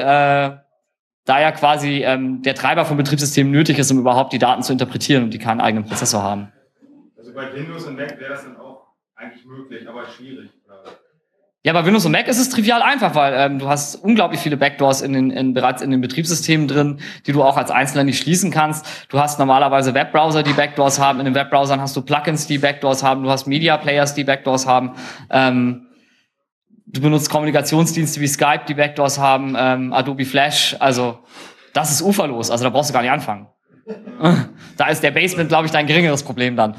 da ja quasi der Treiber vom Betriebssystem nötig ist, um überhaupt die Daten zu interpretieren, und die keinen eigenen Prozessor haben. Also bei Windows und Mac wäre das dann auch eigentlich möglich, aber schwierig. Ja, bei Windows und Mac ist es trivial einfach, weil du hast unglaublich viele Backdoors bereits in den Betriebssystemen drin, die du auch als Einzelner nicht schließen kannst. Du hast normalerweise Webbrowser, die Backdoors haben. In den Webbrowsern hast du Plugins, die Backdoors haben. Du hast Media Players, die Backdoors haben. Du benutzt Kommunikationsdienste wie Skype, die Backdoors haben. Adobe Flash. Also das ist uferlos. Also da brauchst du gar nicht anfangen. Da ist der Basement, glaube ich, dein geringeres Problem dann.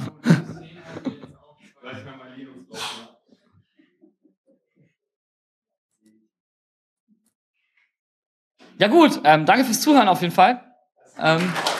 Ja gut, danke fürs Zuhören auf jeden Fall.